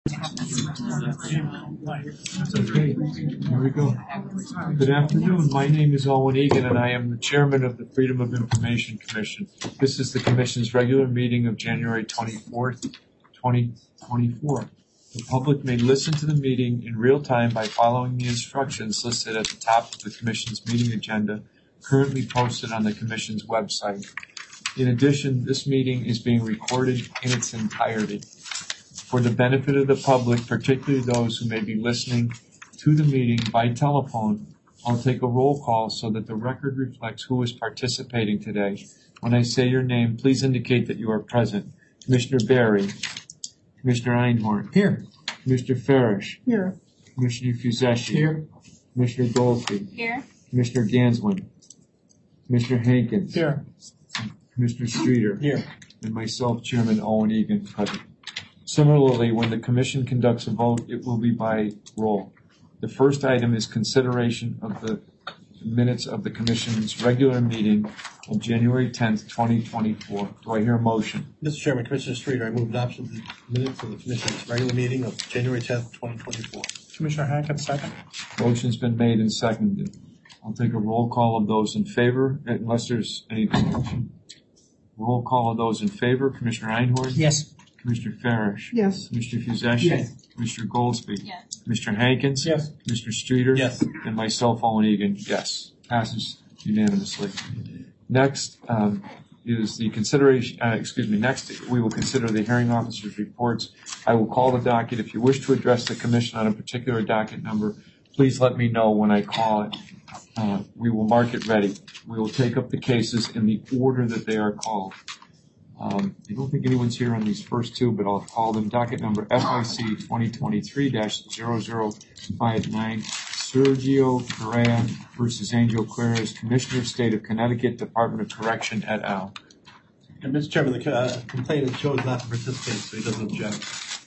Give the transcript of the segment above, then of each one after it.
Okay, here we go. Good afternoon. My name is Owen Egan, and I am the chairman of the Freedom of Information Commission. This is the commission's regular meeting of January 24th, 2024. The public may listen to the meeting in real time by following the instructions listed at the top of the commission's meeting agenda, currently posted on the commission's website. In addition, this meeting is being recorded in its entirety. For the benefit of the public, particularly those who may be listening to the meeting by telephone, I'll take a roll call so that the record reflects who is participating today. When I say your name, please indicate that you are present. Commissioner Barry. Commissioner Einhorn. Here. Commissioner Farish. Here. Commissioner Fuseshi. Here. Commissioner Goldfein. Here. Commissioner Ganswin. Commissioner Hankins. Here. Commissioner Streeter. Here. And myself, Chairman Owen Egan, present. Similarly, when the commission conducts a vote, it will be by roll. The first item is consideration of the minutes of the commission's regular meeting of January 10th, 2024. Do I hear a motion? Mr. Chairman, Commissioner Streeter, I move adoption of the minutes of the Commission's regular meeting of January 10th, 2024. Commissioner Hankins, second. Motion's been made and seconded. I'll take a roll call of those in favor, unless there's any discussion. Roll call of those in favor. Commissioner Einhorn? Yes. Commissioner Farish? Yes. Commissioner Fuseshi? Yes. Commissioner Goldsby? Yes. Commissioner Hankins? Yes. Commissioner Streeter? Yes. And myself, Owen Egan, yes. Passes unanimously. Next is the consideration, next we will consider the hearing officer's reports. I will call the docket. If you wish to address the commission on a particular docket number, please let me know when I call it. We will mark it ready. We will take up the cases in the order that they are called. I don't think anyone's here on these first two, but I'll call them. Docket number FIC 2023-0059, Sergio Correa versus Angel Clares, Commissioner, State of Connecticut, Department of Correction, et al. And Mr. Chairman, the complainant chose not to participate, so he doesn't object.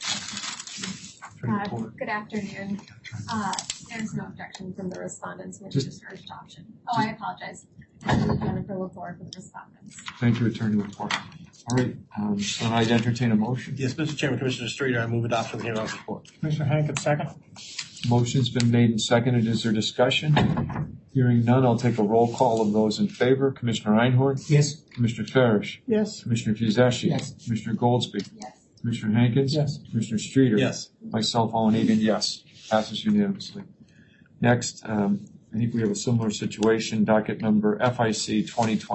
Good afternoon. There's no objection from the respondents, which is urged adoption. Oh, I apologize. Jennifer Lepore for the respondents. Thank you, Attorney Lepore. All right, so I'd entertain a motion. Yes, Mr. Chairman, Commissioner Streeter, I move adoption of the hearing officer's report. Commissioner Hankins, second. Motion's been made and seconded. Is there discussion? Hearing none, I'll take a roll call of those in favor. Commissioner Einhorn? Yes. Commissioner Farish? Yes. Commissioner Fuseshi? Yes. Commissioner Goldsby? Yes. Commissioner Hankins? Yes. Commissioner Streeter? Yes. Myself, Owen Egan, yes. Passes unanimously. Next, I think we have a similar situation. Docket number FIC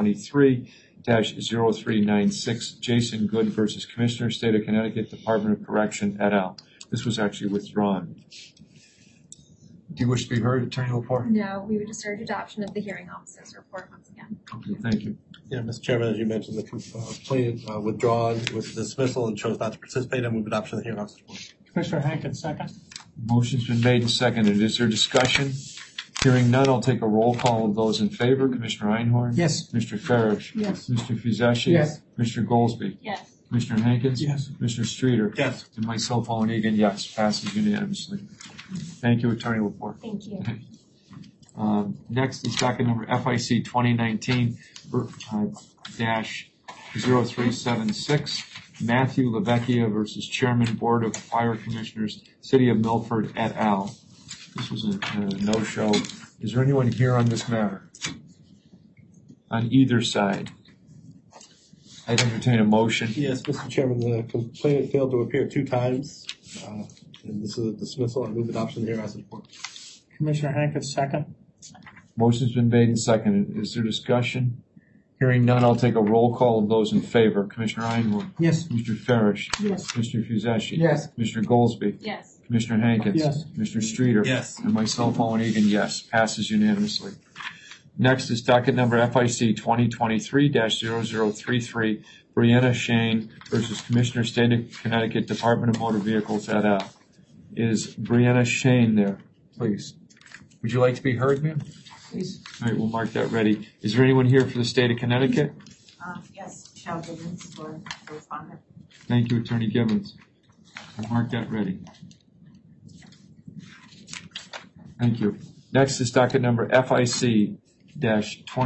2023-0396, Jason Good versus Commissioner, State of Connecticut, Department of Correction, et al. This was actually withdrawn. Do you wish to be heard, Attorney Lepore? No, we would just urge adoption of the hearing officer's report once again. Okay, thank you. Yeah, Mr. Chairman, as you mentioned, the complainant withdrawn with dismissal and chose not to participate. I move adoption of the hearing officer's report. Commissioner Hankins, second. Motion's been made and seconded. Is there discussion? Hearing none, I'll take a roll call of those in favor. Commissioner Einhorn? Yes. Commissioner Farish? Yes. Commissioner Fuseshi? Yes. Commissioner Goldsby? Yes. Commissioner Hankins? Yes. Commissioner Streeter? Yes. And myself, Owen Egan, yes. Passes unanimously. Thank you, Attorney Lepore. Thank you. Next is docket number FIC 2019-0376, Matthew Lavecchia versus Chairman, Board of Fire Commissioners, City of Milford, et al. This was a no-show. Is there anyone here on this matter? On either side? I'd entertain a motion. Yes, Mr. Chairman, the complainant failed to appear 2 times, and this is a dismissal. I move adoption of the hearing officer's report. Commissioner Hankins, second. Motion's been made and seconded. Is there discussion? Hearing none, I'll take a roll call of those in favor. Commissioner Einhorn? Yes. Commissioner Farish? Yes. Commissioner Fuseshi? Yes. Commissioner Goldsby? Yes. Commissioner Hankins? Yes. Commissioner Streeter? Yes. And myself, Owen Egan, yes. Passes unanimously. Next is docket number FIC 2023-0033, Brianna Shane versus Commissioner, State of Connecticut, Department of Motor Vehicles, et al. Is Brianna Shane there, please? Would you like to be heard, ma'am? Please. All right, we'll mark that ready. Is there anyone here for the State of Connecticut? Yes, Michelle Gibbons for the respondent. Thank you, Attorney Gibbons. I'll mark that ready. Thank you. Next is docket number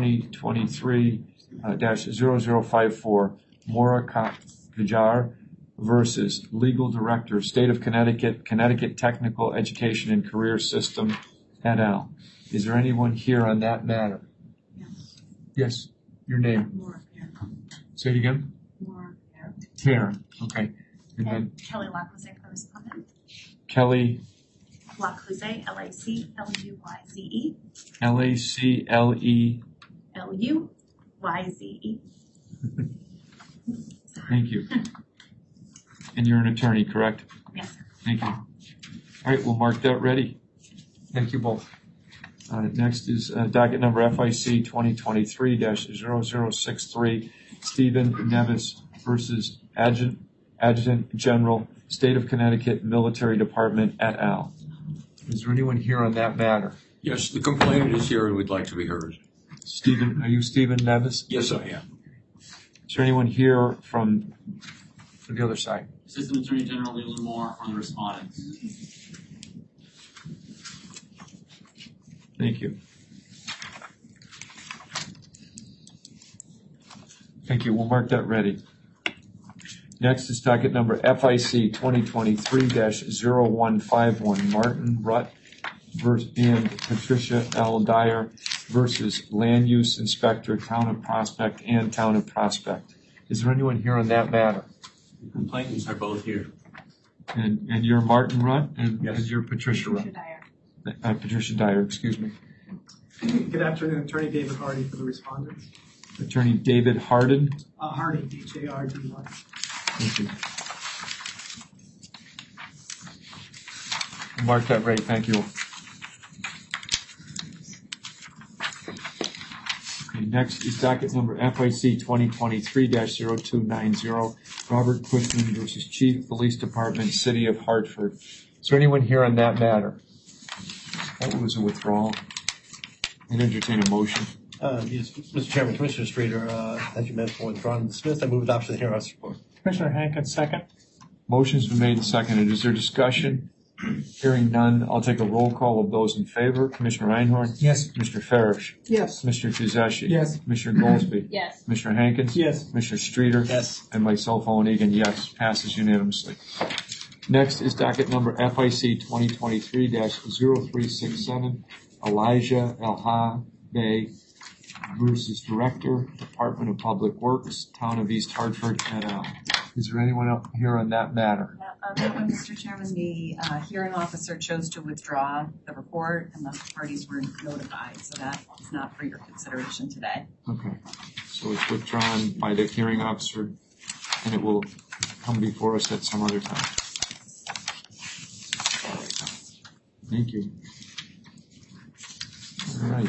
FIC-2023-0054, Mora Kajar versus Legal Director, State of Connecticut, Connecticut Technical Education and Career System, et al. Is there anyone here on that matter? Yes. Yes, your name. More fair. Say it again. More fair. Karen. Okay. And then Kelly Lacluze for respondent. Kelly, Lacluze, Lacluze. Lacle. LuYze. Thank you. And you're an attorney, correct? Yes, sir. Thank you. All right, we'll mark that ready. Thank you both. Next is docket number FIC 2023-0063, Stephen Nevis versus Adjutant General, State of Connecticut Military Department, et al. Is there anyone here on that matter? Yes, the complainant is here and would like to be heard. Stephen, are you Stephen Nevis? Yes, I am. Is there anyone here from the other side? Assistant Attorney General Leland Moore on the respondents. Thank you. Thank you. We'll mark that ready. Next is docket number FIC 2023-0151, Martin Rutt and Patricia L. Dyer versus Land Use Inspector, Town of Prospect and Town of Prospect. Is there anyone here on that matter? The complainants are both here. And you're Martin Rutt and Yes. you're Patricia Rutt. Dyer. Patricia Dyer, excuse me. Good afternoon, Attorney David Hardy for the respondents. Attorney David Harden. Hardy, H-A-R-D-Y. Thank you. Mark that ready. Thank you. Okay, next is docket number FIC 2023-0290, Robert Cushman versus Chief Police Department, City of Hartford. Is there anyone here on that matter? That was a withdrawal. I'd entertain a motion. Yes, Mr. Chairman, Commissioner Streeter, as you mentioned, withdrawn and dismissed. I move adoption of the hearing report. Commissioner Hankett, second. Motion's been made and seconded. Is there discussion? Hearing none, I'll take a roll call of those in favor. Commissioner Einhorn? Yes. Commissioner Farish? Yes. Commissioner Tuzeshi? Yes. Commissioner Goldsby? Yes. Commissioner Hankins? Yes. Commissioner Streeter? Yes. And myself, Owen Egan, yes. Passes unanimously. Next is docket number FIC 2023-0367, Elijah Elha-Bey versus Director, Department of Public Works, Town of East Hartford, et al. Is there anyone up here on that matter? That one, Mr. Chairman, the hearing officer chose to withdraw the report and the parties were notified, so that is not for your consideration today. Okay. So it's withdrawn by the hearing officer and it will come before us at some other time. Thank you. All right.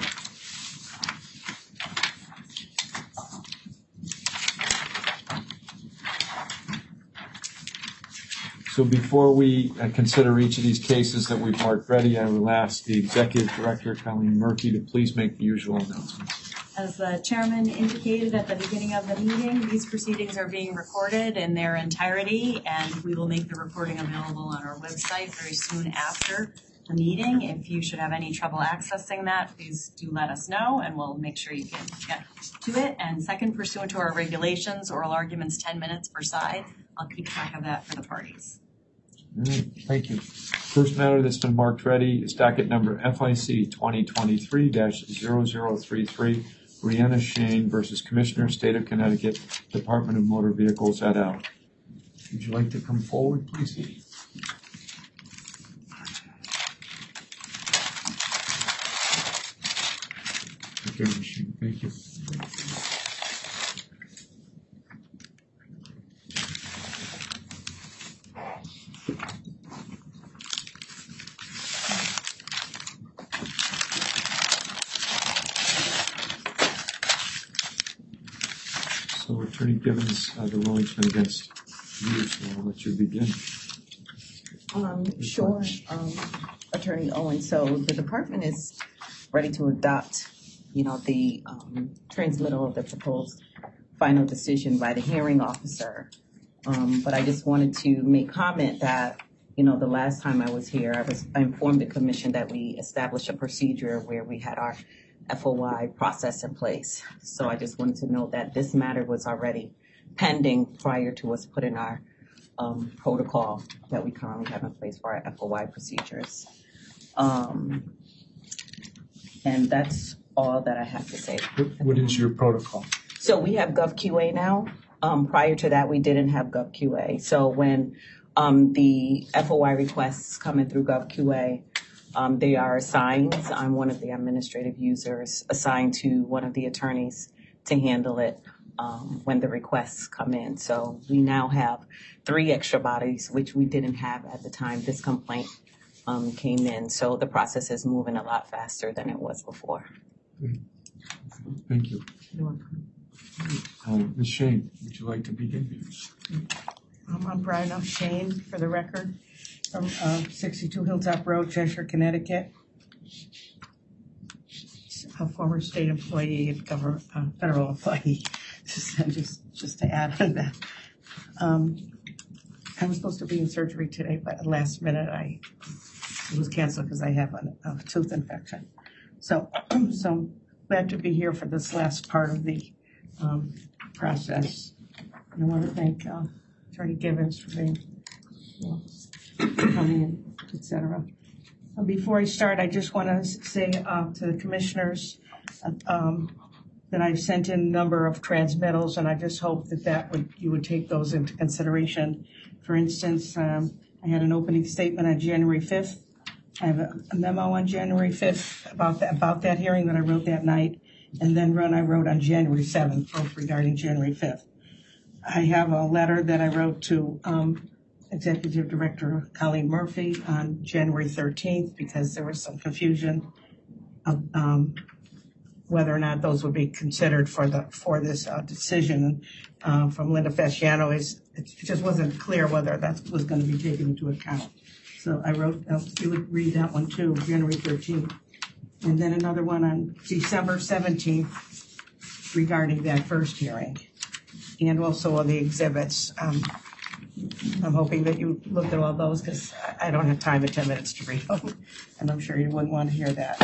So before we consider each of these cases that we've marked ready, I will ask the Executive Director, Colleen Murphy, to please make the usual announcements. As the chairman indicated at the beginning of the meeting, these proceedings are being recorded in their entirety, and we will make the recording available on our website very soon after the meeting. If you should have any trouble accessing that, please do let us know, and we'll make sure you can get to it. And second, pursuant to our regulations, oral arguments 10 minutes per side. I'll keep track of that for the parties. All right, thank you. First matter that's been marked ready is docket number FIC 2023-0033, Brianna Shane versus Commissioner, State of Connecticut, Department of Motor Vehicles, et al. Would you like to come forward, please? Okay, Shane, thank you. So Attorney Gibbons, the ruling's been against you, so I'll let you begin. Sure, Attorney Owen. So the department is ready to adopt, the transmittal of the proposed final decision by the hearing officer. But I just wanted to make comment that, the last time I was here, I informed the commission that we established a procedure where we had our FOI process in place. So I just wanted to know that this matter was already pending prior to us putting our protocol that we currently have in place for our FOI procedures. And that's all that I have to say. What is your protocol? So we have GovQA now. Prior to that, we didn't have GovQA. So when the FOI requests come in through GovQA, they are assigned. I'm one of the administrative users assigned to one of the attorneys to handle it when the requests come in. So we now have 3 extra bodies, which we didn't have at the time this complaint came in. So the process is moving a lot faster than it was before. Thank you. Ms. Shane, would you like to begin? I'm Bryna Shane, for the record, from 62 Hilltop Road, Cheshire, Connecticut. A former state employee and federal employee, just to add on that. I was supposed to be in surgery today, but at the last minute it was canceled because I have a tooth infection. So glad to be here for this last part of the process. And I want to thank Attorney Givens for being, coming in, etc. Before I start, I just want to say to the commissioners that I've sent in a number of transmittals, and I just hope that you would take those into consideration. For instance, I had an opening statement on January 5th. I have a memo on January 5th about that hearing that I wrote that night, and then one I wrote on January 7th, both regarding January 5th. I have a letter that I wrote to Executive Director Colleen Murphy on January 13th because there was some confusion of whether or not those would be considered for this decision from Linda Fasciano. It just wasn't clear whether that was going to be taken into account. So I wrote, you would read that one too, January 13th. And then another one on December 17th regarding that first hearing. And also on the exhibits. I'm hoping that you looked at all those because I don't have time in 10 minutes to read them. And I'm sure you wouldn't want to hear that.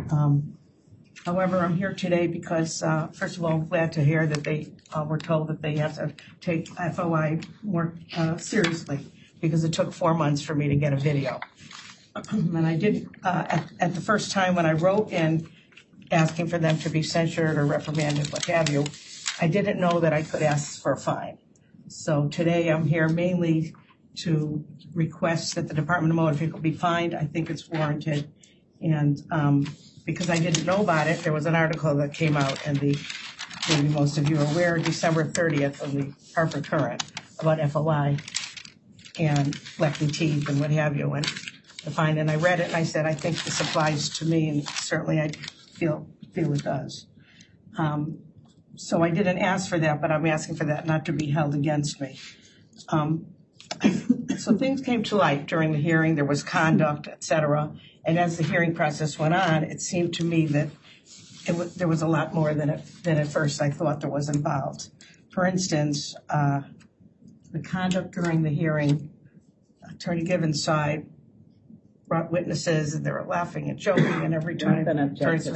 However, I'm here today because, first of all, I'm glad to hear that they were told that they have to take FOI more seriously because it took 4 months for me to get a video. And I did, at the first time when I wrote in asking for them to be censured or reprimanded, what have you, I didn't know that I could ask for a fine. So today I'm here mainly to request that the Department of Motor Vehicle be fined. I think it's warranted. And because I didn't know about it, there was an article that came out, and maybe most of you are aware, December 30th on the Harper Current about FOI and flecking teeth and what have you, and the fine. And I read it and I said, I think this applies to me, and certainly I feel it does. So I didn't ask for that, but I'm asking for that not to be held against me. So things came to light during the hearing. There was conduct, et cetera. And as the hearing process went on, it seemed to me that there was a lot more than at first I thought there was involved. For instance, the conduct during the hearing, Attorney Givens' side brought witnesses, and they were laughing and joking, and every time. I'm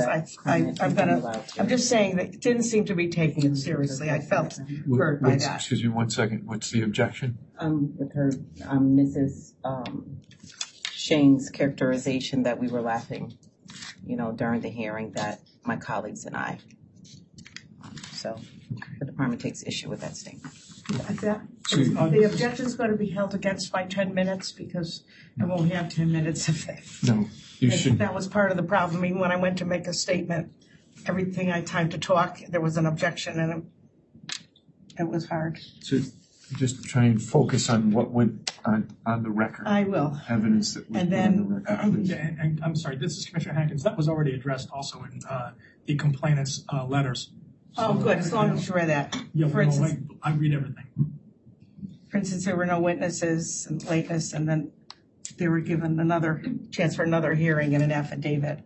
just saying that it didn't seem to be taking it seriously. I felt hurt by that. Excuse me 1 second. What's the objection? With her, Mrs. Shane's characterization that we were laughing, during the hearing, that my colleagues and I. So the department takes issue with that statement. The objection is going to be held against my 10 minutes because I won't have 10 minutes of it. No, you should. That was part of the problem. Even when I went to make a statement, everything I had time to talk, there was an objection, and it was hard. So just try and focus on what went on the record. I will. Evidence that was and put then, on the record. And I'm sorry, this is Commissioner Hankins. That was already addressed also in the complainant's letters. Oh, good. As long as you read that. Yeah, For instance, I read everything. For instance, there were no witnesses and lateness, and then they were given another chance for another hearing and an affidavit.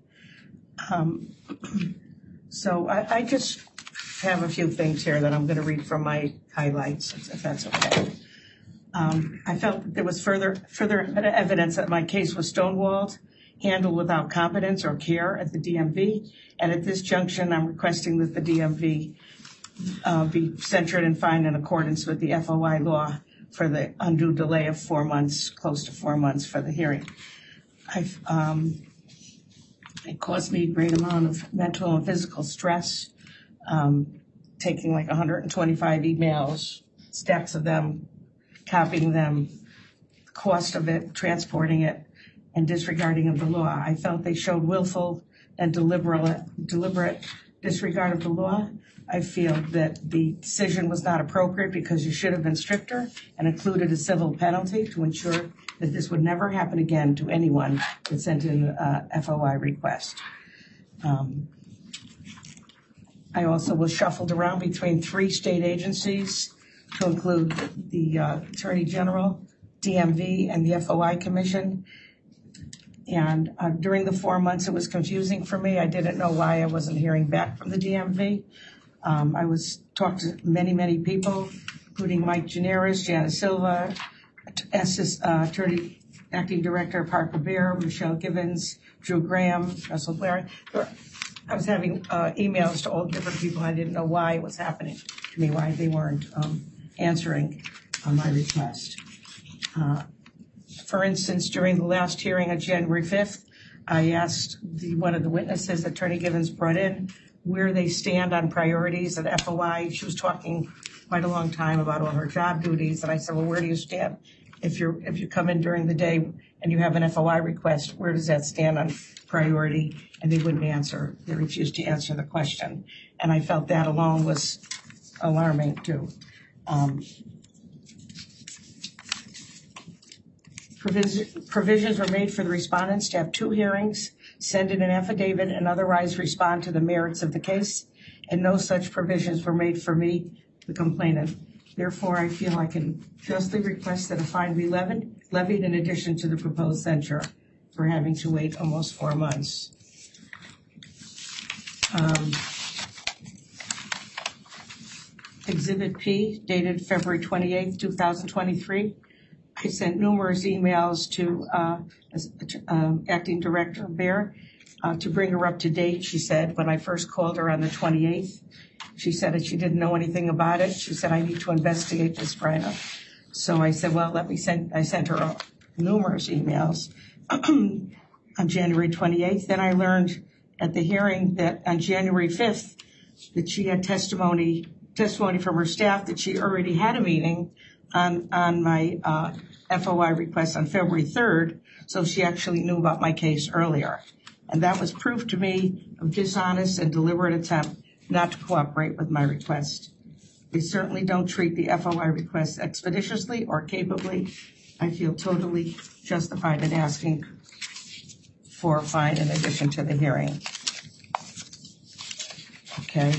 So I just have a few things here that I'm going to read from my highlights, if that's okay. I felt that there was further evidence that my case was stonewalled, handled without competence or care at the DMV, and at this junction, I'm requesting that the DMV be censured and fined in accordance with the FOI law for the undue delay of 4 months, close to 4 months for the hearing. It caused me a great amount of mental and physical stress, taking like 125 emails, stacks of them, copying them, the cost of it, transporting it, and disregarding of the law. I felt they showed willful and deliberate disregard of the law. I feel that the decision was not appropriate because you should have been stricter and included a civil penalty to ensure that this would never happen again to anyone that sent in a FOI request. I also was shuffled around between 3 state agencies to include the Attorney General, DMV, and the FOI Commission. And during the 4 months, it was confusing for me. I didn't know why I wasn't hearing back from the DMV. I talked to many, many people, including Mike Gineris, Janice Silva, Attorney Acting Director Parker Bear, Michelle Givens, Drew Graham, Russell Blair. I was having emails to all different people. I didn't know why it was happening to me, why they weren't answering my request. For instance, during the last hearing on January 5th, I asked one of the witnesses Attorney Givens brought in where they stand on priorities at FOI. She was talking quite a long time about all her job duties, and I said, well, where do you stand? If you come in during the day and you have an FOI request, where does that stand on priority? And they wouldn't answer. They refused to answer the question. And I felt that alone was alarming too. Provisions were made for the respondents to have 2 hearings, send in an affidavit, and otherwise respond to the merits of the case. And no such provisions were made for me, the complainant. Therefore, I feel I can justly request that a fine be levied in addition to the proposed censure for having to wait almost 4 months. Exhibit P, dated February 28th, 2023. I sent numerous emails to Acting Director Bear to bring her up to date. She said when I first called her on the 28th, she said that she didn't know anything about it. She said, I need to investigate this, Bryna. So I said, well, I sent her numerous emails on January 28th. Then I learned at the hearing that on January 5th that she had testimony from her staff that she already had a meeting on my FOI request on February 3rd, so she actually knew about my case earlier. And that was proof to me of dishonest and deliberate attempt not to cooperate with my request. They certainly don't treat the FOI request expeditiously or capably. I feel totally justified in asking for a fine in addition to the hearing. Okay.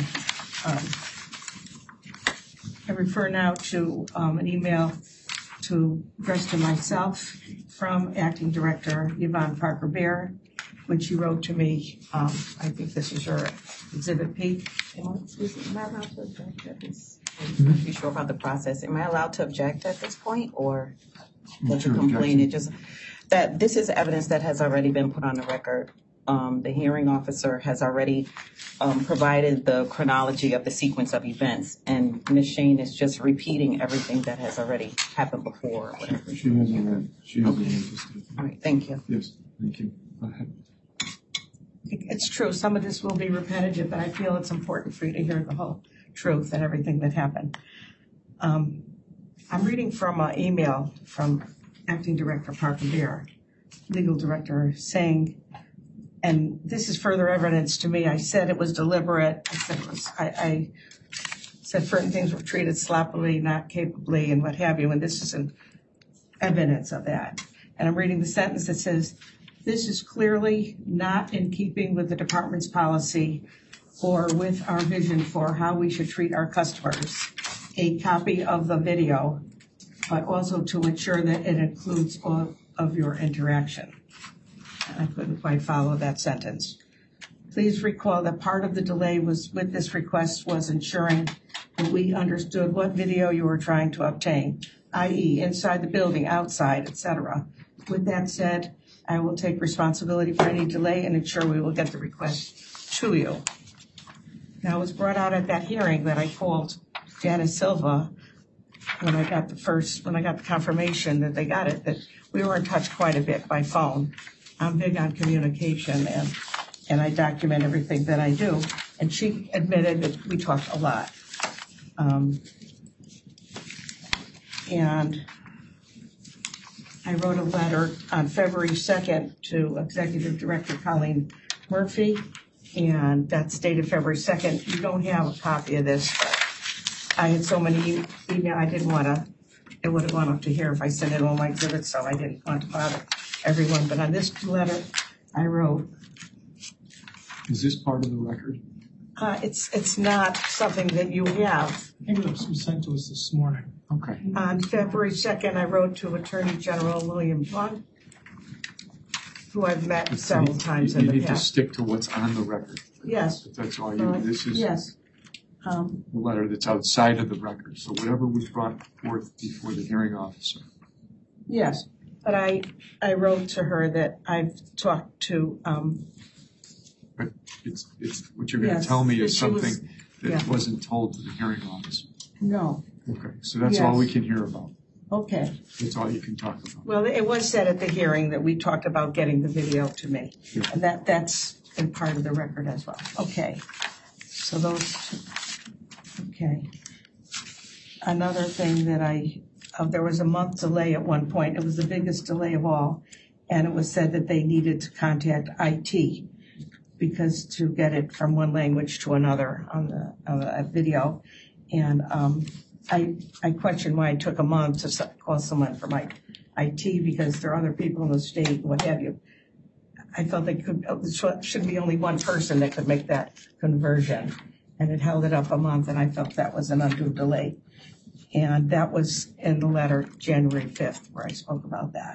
I refer now to an email addressed to myself from Acting Director Yvonne Parker Bear when she wrote to me. I think this is your Exhibit P. Am I allowed to object at this? I'm not too sure about the process. Am I allowed to object at this point, or does the complainant just that this is evidence that has already been put on the record? The hearing officer has already provided the chronology of the sequence of events, and Ms. Shane is just repeating everything that has already happened before. Or whatever. She hasn't read. She hasn't interested. All right, thank you. Yes, thank you. Go ahead. It's true. Some of this will be repetitive, but I feel it's important for you to hear the whole truth and everything that happened. I'm reading from an email from Acting Director Parker Bear, Legal Director, saying, and this is further evidence to me. I said it was deliberate. I said certain things were treated sloppily, not capably, and what have you. And this isn't evidence of that. And I'm reading the sentence that says, this is clearly not in keeping with the department's policy or with our vision for how we should treat our customers. A copy of the video, but also to ensure that it includes all of your interaction. I couldn't quite follow that sentence. Please recall that part of the delay with this request was ensuring that we understood what video you were trying to obtain, i.e. inside the building, outside, etc. With that said, I will take responsibility for any delay and ensure we will get the request to you. Now, it was brought out at that hearing that I called Janice Silva when I got the confirmation that they got it, that we were in touch quite a bit by phone. I'm big on communication and I document everything that I do. And she admitted that we talked a lot. And I wrote a letter on February 2nd to Executive Director Colleen Murphy, and that's dated February 2nd. You don't have a copy of this, but I had so many email, I didn't want to, it would have gone up to here if I sent it all my exhibits, so I didn't want to bother everyone. But on this letter, I wrote. Is this part of the record? It's not something that you have. I think it was sent to us this morning. Okay. On February 2nd, I wrote to Attorney General William Vaughn, who I've met several times in the You need to past. stick to what's on the record. Yes. If that's all you, this is Yes. the letter that's outside of the record. So whatever was brought forth before the hearing officer. Yes, but I wrote to her that I've talked to, But it's what you're going to Yes, tell me that is she was- something that wasn't told to the hearing officer. no, Okay, so that's all Yes. we can hear about. okay. That's all you can talk about. Well, it was said at the hearing that we talked about getting the video to me. Yeah. And that's in part of the record as well. Okay, so okay. Another thing that there was a month delay at one point. It was the biggest delay of all. And it was said that they needed to contact IT because to get it from one language to another on the video. And I questioned why it took a month to call someone from my IT because there are other people in the state and what have you. I felt it should be only one person that could make that conversion. And it held it up a month, and I felt that was an undue delay. And that was in the letter January 5th where I spoke about that.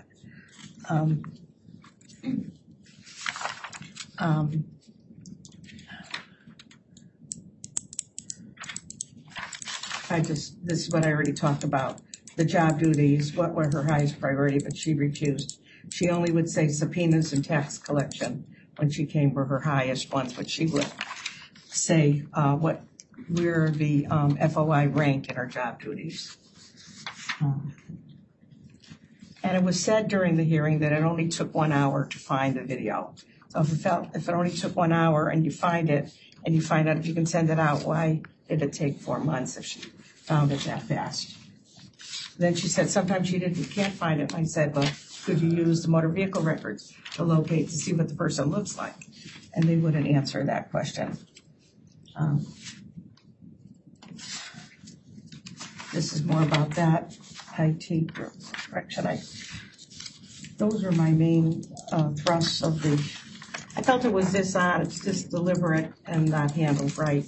This is what I already talked about. The job duties, what were her highest priority, but she refused. She only would say subpoenas and tax collection when she came were her highest ones, but she would say where the FOI ranked in her job duties. And it was said during the hearing that it only took 1 hour to find the video. So if it only took 1 hour and you find it and you find out if you can send it out, why did it take 4 months if she found it that fast? Then she said sometimes you can't find it. And I said, well, could you use the motor vehicle records to locate to see what the person looks like? And they wouldn't answer that question. This is more about that IT direction. Those are my main thrusts of the. I felt it was dishonest, just deliberate and not handled right.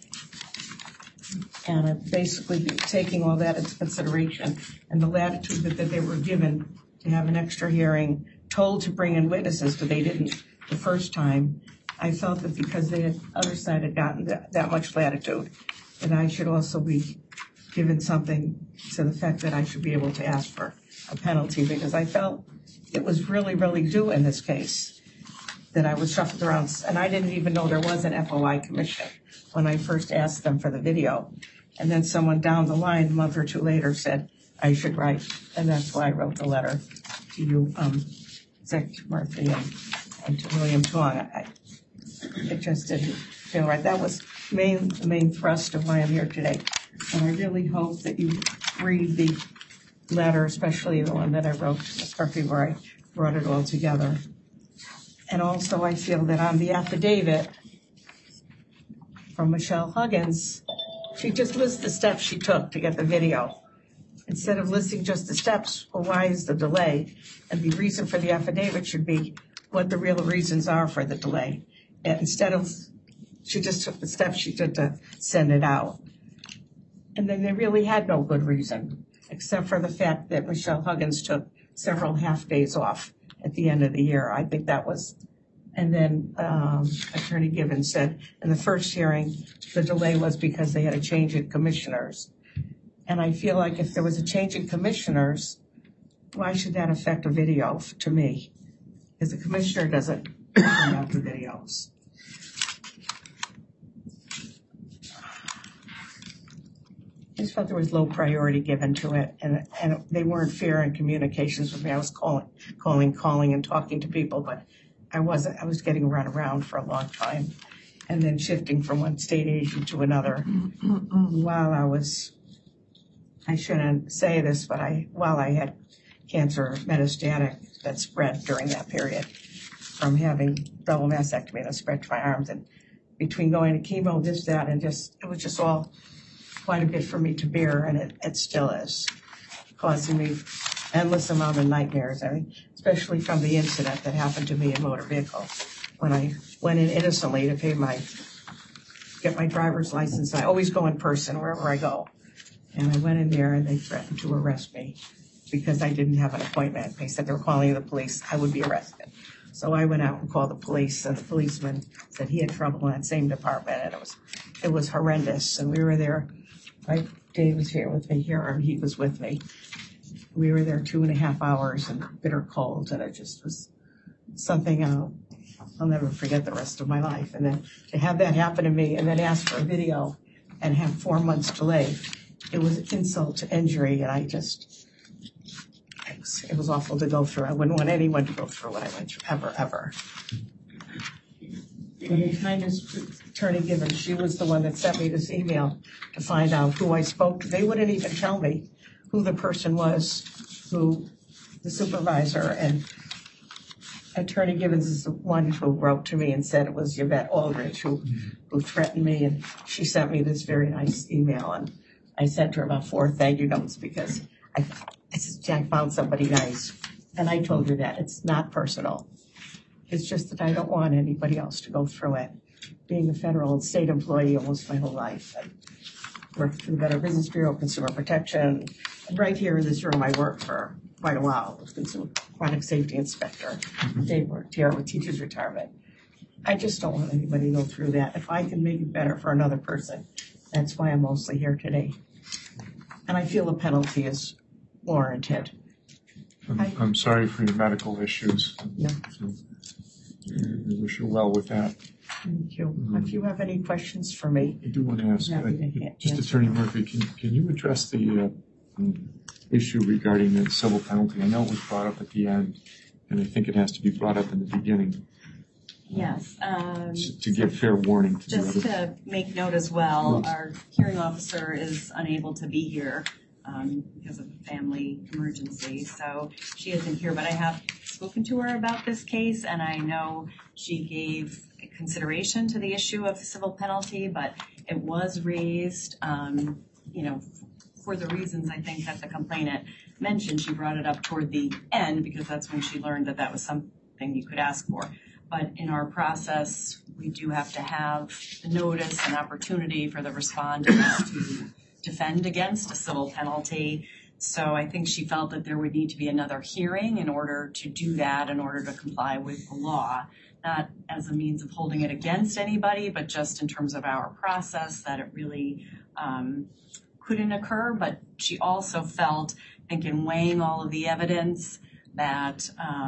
And I'm basically taking all that into consideration and the latitude that they were given to have an extra hearing, told to bring in witnesses, but they didn't the first time. I felt that because the other side had gotten that much latitude, that I should also be given something to the fact that I should be able to ask for a penalty because I felt it was really, really due in this case that I was shuffled around. And I didn't even know there was an FOI commission when I first asked them for the video. And then someone down the line a month or two later said I should write. And that's why I wrote the letter to you, Executive Murphy and to William Tuong. It just didn't feel right. That was the main thrust of why I'm here today. And I really hope that you read the letter, especially the one that I wrote to Ms. Murphy where I brought it all together. And also I feel that on the affidavit from Michelle Huggins, she just lists the steps she took to get the video. Instead of listing just the steps, well, why is the delay? And the reason for the affidavit should be what the real reasons are for the delay. And instead of, she just took the steps she took to send it out. And then they really had no good reason, except for the fact that Michelle Huggins took several half days off at the end of the year. I think that was, and then Attorney Gibbons said in the first hearing, the delay was because they had a change in commissioners. And I feel like if there was a change in commissioners, why should that affect a video to me? Because the commissioner doesn't bring out the videos. I just felt there was low priority given to it, and they weren't fair in communications with me. I was calling and talking to people, but I was getting run around for a long time, and then shifting from one state agent to another while I shouldn't say this, but while I had cancer metastatic that spread during that period from having double mastectomy that spread to my arms, and between going to chemo, this, that, and it was just all quite a bit for me to bear, and it still is, causing me endless amount of nightmares. I mean, especially from the incident that happened to me in motor vehicle when I went in innocently to get my driver's license. I always go in person wherever I go, and I went in there and they threatened to arrest me because I didn't have an appointment. They said they were calling the police. I would be arrested. So I went out and called the police, and the policeman said he had trouble in that same department, and it was horrendous. And we were there. Dave was here with me here, or he was with me. We were there 2.5 hours in bitter cold, and it just was something I'll never forget the rest of my life. And then to have that happen to me and then ask for a video and have 4 months delay, it was insult to injury, and it was awful to go through. I wouldn't want anyone to go through what I went through, ever. But in kindness, Attorney Gibbons, she was the one that sent me this email to find out who I spoke to. They wouldn't even tell me who the person was, the supervisor, and Attorney Gibbons is the one who wrote to me and said it was Yvette Aldrich who threatened me, and she sent me this very nice email, and I sent her about 4 thank you notes because I found somebody nice, and I told her that it's not personal. It's just that I don't want anybody else to go through it. Being a federal and state employee almost my whole life, and worked for the Better Business Bureau, Consumer Protection, and right here in this room I worked for quite a while with Consumer Product Safety Inspector. Dave worked here with Teachers Retirement. I just don't want anybody to go through that. If I can make it better for another person, that's why I'm mostly here today. And I feel the penalty is warranted. I'm sorry for your medical issues. No. I wish you well with that. Thank you. If you have any questions for me. I do want to ask, just answer. Attorney Murphy, can you address the issue regarding the civil penalty? I know it was brought up at the end, and I think it has to be brought up in the beginning. Yes. To give fair warning to the Just other. to make note as well, our hearing officer is unable to be here because of a family emergency. So she isn't here, but I have spoken to her about this case, and I know she gave consideration to the issue of civil penalty, but it was raised, for the reasons I think that the complainant mentioned. She brought it up toward the end because that's when she learned that was something you could ask for. But in our process, we do have to have the notice and opportunity for the respondents to defend against a civil penalty. So I think she felt that there would need to be another hearing in order to do that, in order to comply with the law, not as a means of holding it against anybody, but just in terms of our process, that it really couldn't occur. But she also felt, I think in weighing all of the evidence, that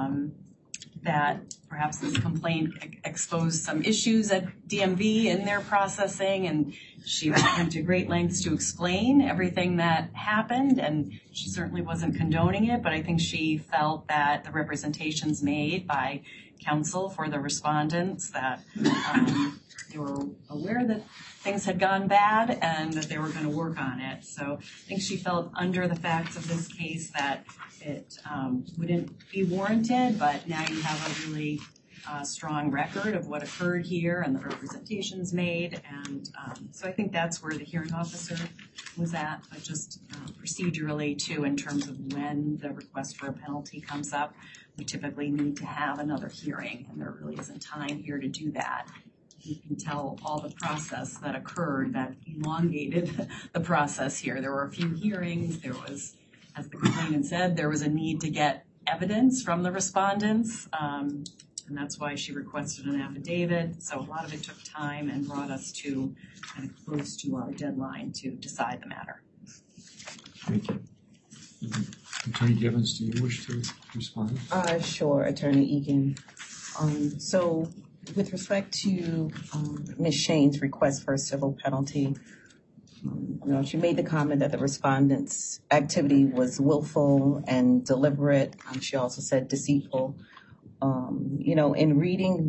perhaps this complaint exposed some issues at DMV in their processing, and she went to great lengths to explain everything that happened, and she certainly wasn't condoning it, but I think she felt that the representations made by counsel for the respondents, that they were aware that things had gone bad and that they were going to work on it. So I think she felt under the facts of this case that it wouldn't be warranted, but now you have a really strong record of what occurred here and the representations made. And so I think that's where the hearing officer was at, but just procedurally too, in terms of when the request for a penalty comes up, we typically need to have another hearing, and there really isn't time here to do that. You can tell all the process that occurred that elongated the process here. There were a few hearings. There was, as the complainant said, there was a need to get evidence from the respondents, and that's why she requested an affidavit. So a lot of it took time and brought us to kind of close to our deadline to decide the matter. Thank you. Attorney Gibbons, do you wish to respond? Sure, Attorney Egan. So with respect to Ms. Shane's request for a civil penalty, She made the comment that the respondent's activity was willful and deliberate. She also said deceitful. In reading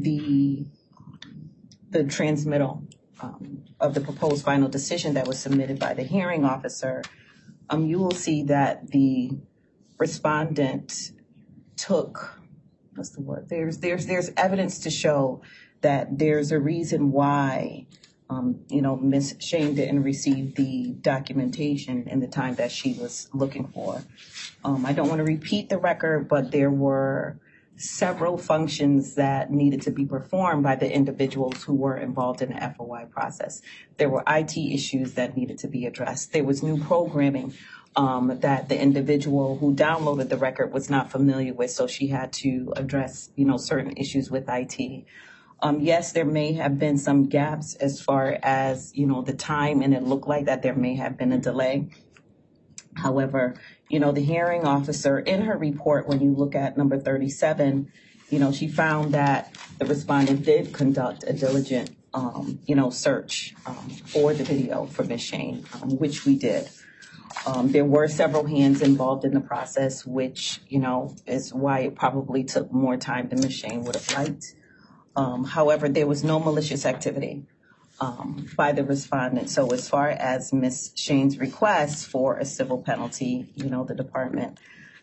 the transmittal of the proposed final decision that was submitted by the hearing officer, you will see that the respondent took, what's the word? There's evidence to show that there's a reason why Ms. Shane didn't receive the documentation in the time that she was looking for. I don't want to repeat the record, but there were several functions that needed to be performed by the individuals who were involved in the FOI process. There were IT issues that needed to be addressed. There was new programming that the individual who downloaded the record was not familiar with, so she had to address, certain issues with IT. Yes, there may have been some gaps as far as, the time, and it looked like that there may have been a delay. However, the hearing officer in her report, when you look at number 37, she found that the respondent did conduct a diligent, search for the video for Ms. Shane, which we did. There were several hands involved in the process, which, is why it probably took more time than Ms. Shane would have liked. However, there was no malicious activity by the respondent. So as far as Ms. Shane's request for a civil penalty, the department,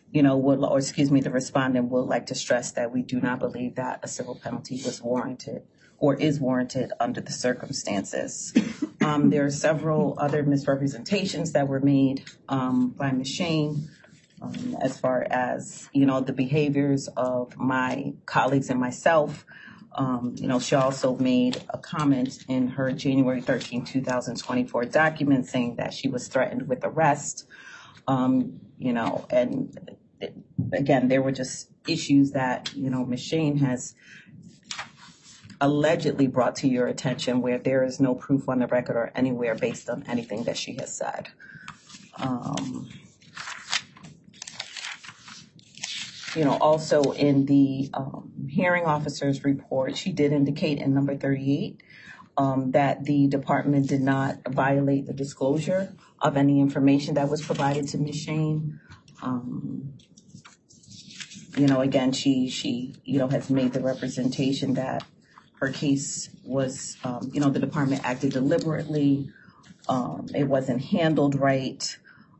the respondent would like to stress that we do not believe that a civil penalty was warranted or is warranted under the circumstances. There are several other misrepresentations that were made by Ms. Shane as far as, the behaviors of my colleagues and myself. She also made a comment in her January 13, 2024 document saying that she was threatened with arrest. And again, there were just issues that, Ms. Shane has allegedly brought to your attention where there is no proof on the record or anywhere based on anything that she has said. Also in the hearing officer's report, she did indicate in number 38 that the department did not violate the disclosure of any information that was provided to Ms. Shane. Again, she has made the representation that her case was, the department acted deliberately. It wasn't handled right.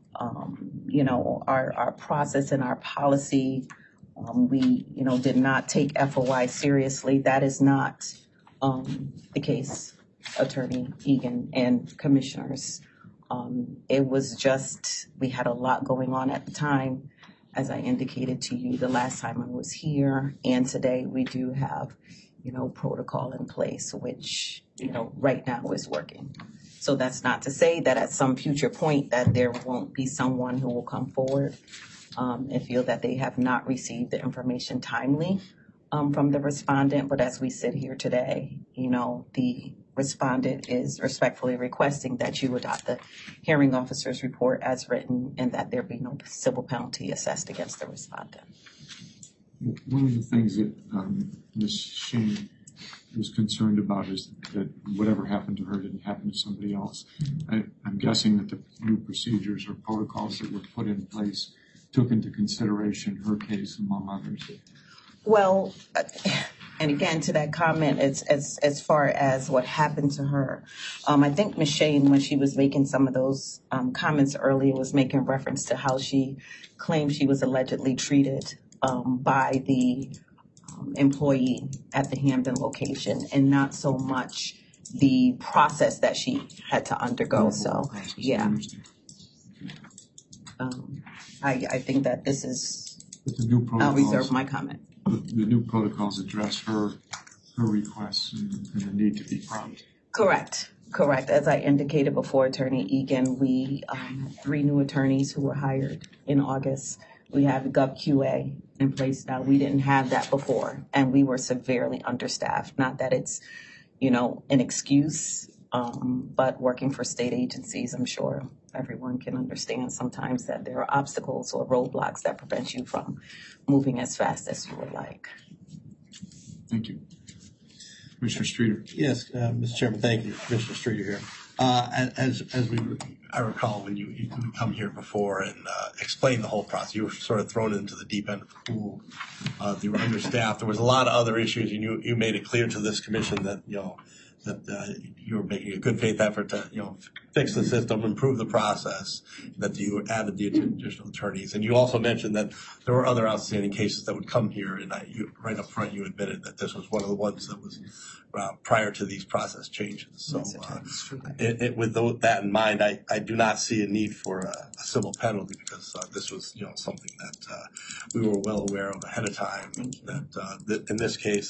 Our process and our policy, we, did not take FOI seriously. That is not the case, Attorney Egan and commissioners. It was just, we had a lot going on at the time. As I indicated to you the last time I was here, and today we do have, protocol in place, which, right now is working. So that's not to say that at some future point that there won't be someone who will come forward and feel that they have not received the information timely from the respondent. But as we sit here today, the respondent is respectfully requesting that you adopt the hearing officer's report as written and that there be no civil penalty assessed against the respondent. One of the things that Ms. Shane was concerned about is that whatever happened to her didn't happen to somebody else. I'm guessing that the new procedures or protocols that were put in place took into consideration her case among others. Well, and again, to that comment, it's as far as what happened to her. I think Ms. Shane, when she was making some of those comments earlier, was making reference to how she claimed she was allegedly treated by the employee at the Hampden location, and not so much the process that she had to undergo. So, yeah. I think that this is, I'll reserve my comment. The new protocols address her requests and the need to be prompt. Correct. As I indicated before, Attorney Egan, we have 3 new attorneys who were hired in August. We have GovQA in place now. We didn't have that before, and we were severely understaffed. Not that it's, an excuse, but working for state agencies, I'm sure everyone can understand sometimes that there are obstacles or roadblocks that prevent you from moving as fast as you would like. Thank you. Commissioner Streeter. Yes, Mr. Chairman, thank you. Commissioner Streeter here. I recall when you come here before and explain the whole process, you were sort of thrown into the deep end of the pool. You were understaffed. There was a lot of other issues, and you made it clear to this commission that you were making a good faith effort to fix the system, improve the process, that you added the additional attorneys, and you also mentioned that there were other outstanding cases that would come here, and right up front you admitted that this was one of the ones that was prior to these process changes. So with that in mind, I do not see a need for a civil penalty because this was something that we were well aware of ahead of time. That in this case,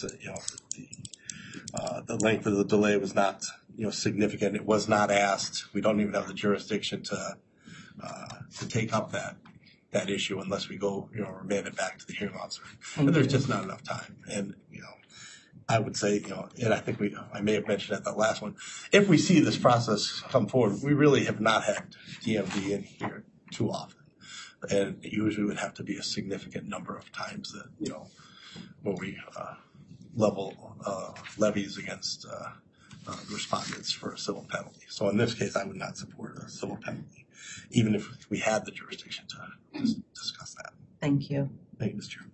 the length of the delay was not significant. It was not asked. We don't even have the jurisdiction to take up that issue unless we go remand it back to the hearing officer. And there's just not enough time. And I would say, and I think I may have mentioned at that last one, if we see this process come forward, we really have not had DMV in here too often. And it usually would have to be a significant number of times that, where we level levies against respondents for a civil penalty. So in this case, I would not support a civil penalty, even if we had the jurisdiction to discuss that. Thank you. Thank you, Mr.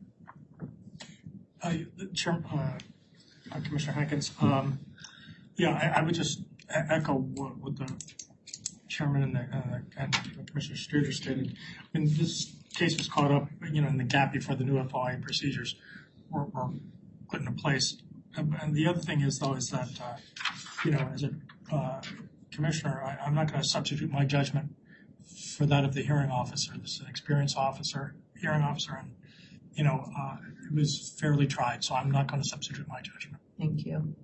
Chair, Commissioner Hankins, I would just echo what the chairman and Commissioner Streeter stated. I mean, this case was caught up, in the gap before the new FOIA procedures were put into place. And the other thing is, though, is that, as a commissioner, I'm not going to substitute my judgment for that of the hearing officer. This is an experienced hearing officer, and, it was fairly tried, so I'm not going to substitute my judgment. Thank you.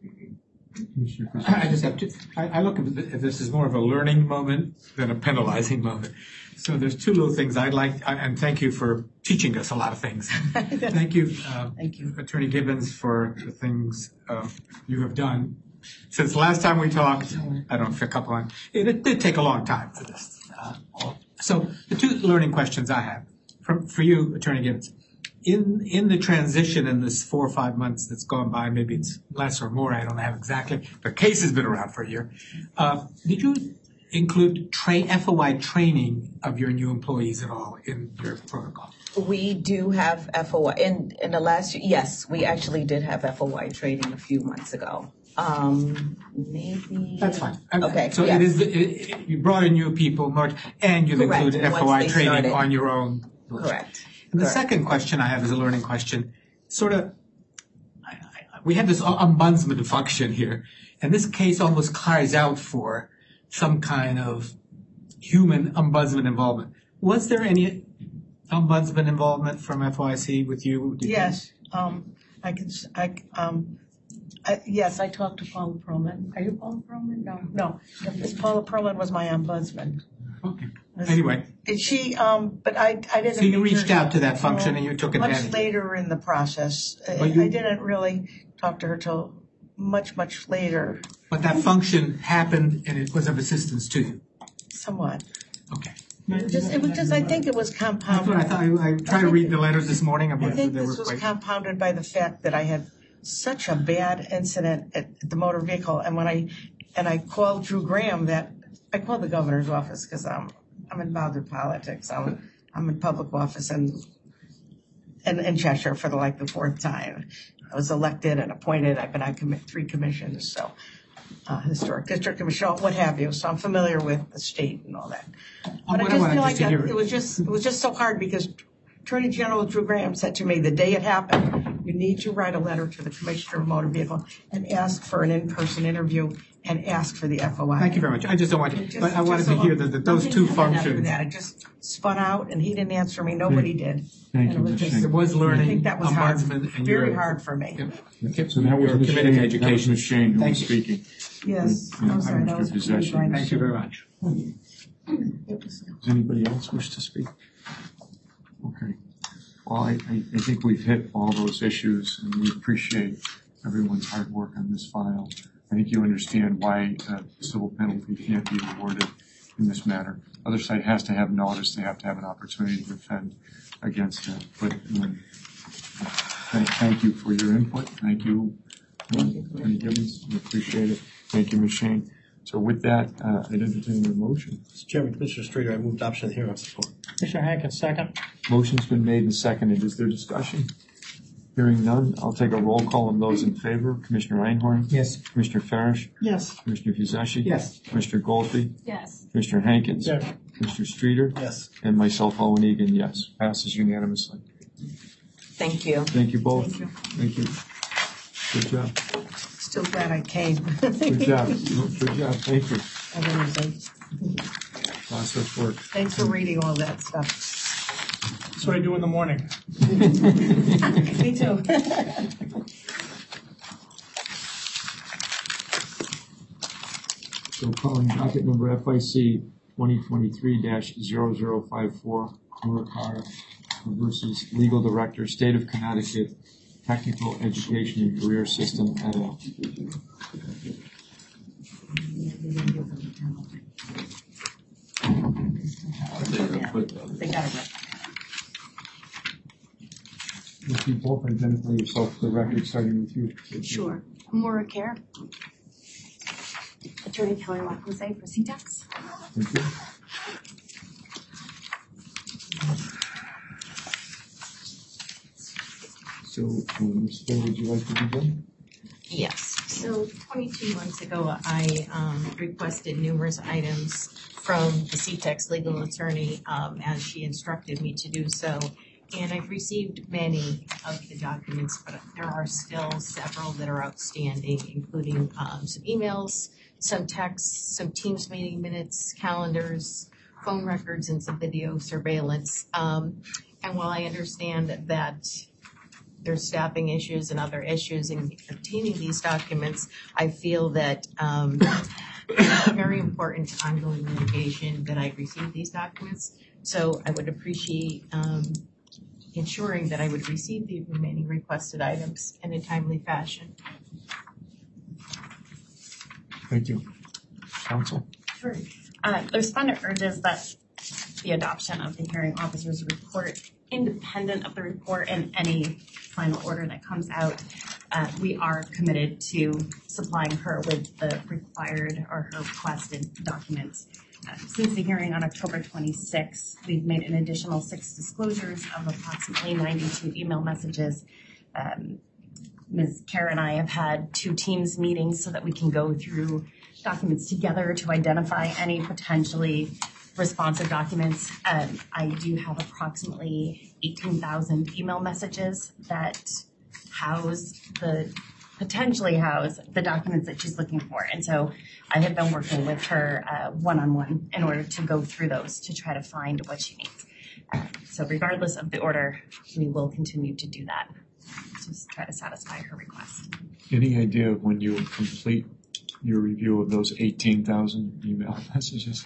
I just have I look at this as more of a learning moment than a penalizing moment. So there's two little things I'd like, and thank you for teaching us a lot of things. Thank you, Attorney Gibbons, for the things you have done. Since the last time we talked, I don't know, for a couple of months, it did take a long time for this. So the two learning questions I have for you, Attorney Gibbons. In the transition in this 4 or 5 months that's gone by, maybe it's less or more, I don't have exactly, the case has been around for a year. Did you include FOI training of your new employees at all in your protocol? We do have FOI. In the last year, yes, we actually did have FOI training a few months ago. Maybe. That's fine. Okay. So yes. You brought in new people, and you've included FOI training on your own. Correct. And the second question I have is a learning question. We have this ombudsman function here, and this case almost cries out for some kind of human ombudsman involvement. Was there any ombudsman involvement from FOIC with you? Yes. Yes, I talked to Paula Perlman. Are you Paula Perlman? No. Miss Paula Perlman was my ombudsman. Okay. Anyway. Did she, but I didn't. So you reached out to that function and you took advantage. Much later in the process. I didn't really talk to her till much later. But that function happened and it was of assistance to you? Somewhat. Okay. It was just, I think it was compounded. That's what I thought. I tried to read the letters this morning. I think this was compounded by the fact that I had such a bad incident at the motor vehicle, and when I called Drew Graham, I called the governor's office because I'm involved in politics. I'm in public office in Cheshire for the fourth time. I was elected and appointed. I've been on 3 commissions, so historic district commission, what have you. So I'm familiar with the state and all that. But I just feel like it was just so hard because Attorney General Drew Graham said to me the day it happened, you need to write a letter to the Commissioner of Motor Vehicle and ask for an in-person interview and ask for the FOI. Thank you very much. I just don't want to, but I wanted to hear that those two functions. It just spun out and he didn't answer me. Nobody did. Thank you. It was learning. I think that was hard. Very hard for me. Yep. So that was committing education. Shane who was speaking. Yes. I'm sorry. That was Thank you very much. Does anybody else wish to speak? Okay. Well, I think we've hit all those issues, and we appreciate everyone's hard work on this file. I think you understand why civil penalty can't be awarded in this matter. Other side has to have notice. They have to have an opportunity to defend against it. But thank you for your input. Thank you, Attorney Gibbons. We appreciate it. Thank you, Ms. Shane. So with that, I'd entertain a motion. Mr. Chairman, Commissioner Streeter, I move adoption of the hearing officer report. Commissioner Hankins, second. Motion's been made and seconded. Is there discussion? Hearing none, I'll take a roll call on those in favor. Commissioner Einhorn? Yes. Commissioner Farish? Yes. Commissioner Fusashi? Yes. Commissioner Goldby? Yes. Commissioner Hankins? Yes. Commissioner Streeter? Yes. And myself, Owen Egan, yes. Passes unanimously. Thank you. Thank you both. Thank you. Thank you. Good job. Still glad I came. Good job. Good job. Thank you. Process work. Thanks for reading all that stuff. That's what I do in the morning. Me too. So calling docket number FIC 2023-0054, Murakara versus Legal Director, State of Connecticut, Technical Education and Career System et al. They got it. If you both identify yourself for the record, starting with you. Sure. Maura Care. Attorney Kelly Lacose for CTEX. Thank you. So, Ms. Fair, would you like to begin? Yes. So 22 months ago, I requested numerous items from the CTEX legal attorney as she instructed me to do so. And I've received many of the documents, but there are still several that are outstanding, including some emails, some texts, some Teams meeting minutes, calendars, phone records, and some video surveillance. And while I understand that there's staffing issues and other issues in obtaining these documents, I feel that it's very important to ongoing litigation that I receive these documents. So I would appreciate ensuring that I would receive the remaining requested items in a timely fashion. Thank you. Counsel? Sure. The respondent urges that the adoption of the hearing officer's report, independent of the report and any final order that comes out, we are committed to supplying her with the required or her requested documents. Since the hearing on October 26, we've made an additional 6 disclosures of approximately 92 email messages. Ms. Kerr and I have had 2 Teams meetings so that we can go through documents together to identify any potentially responsive documents. I do have approximately 18,000 email messages that potentially house the documents that she's looking for. And so I have been working with her one-on-one in order to go through those to try to find what she needs. So regardless of the order, we will continue to do that. Just try to satisfy her request. Any idea of when you will complete your review of those 18,000 email messages?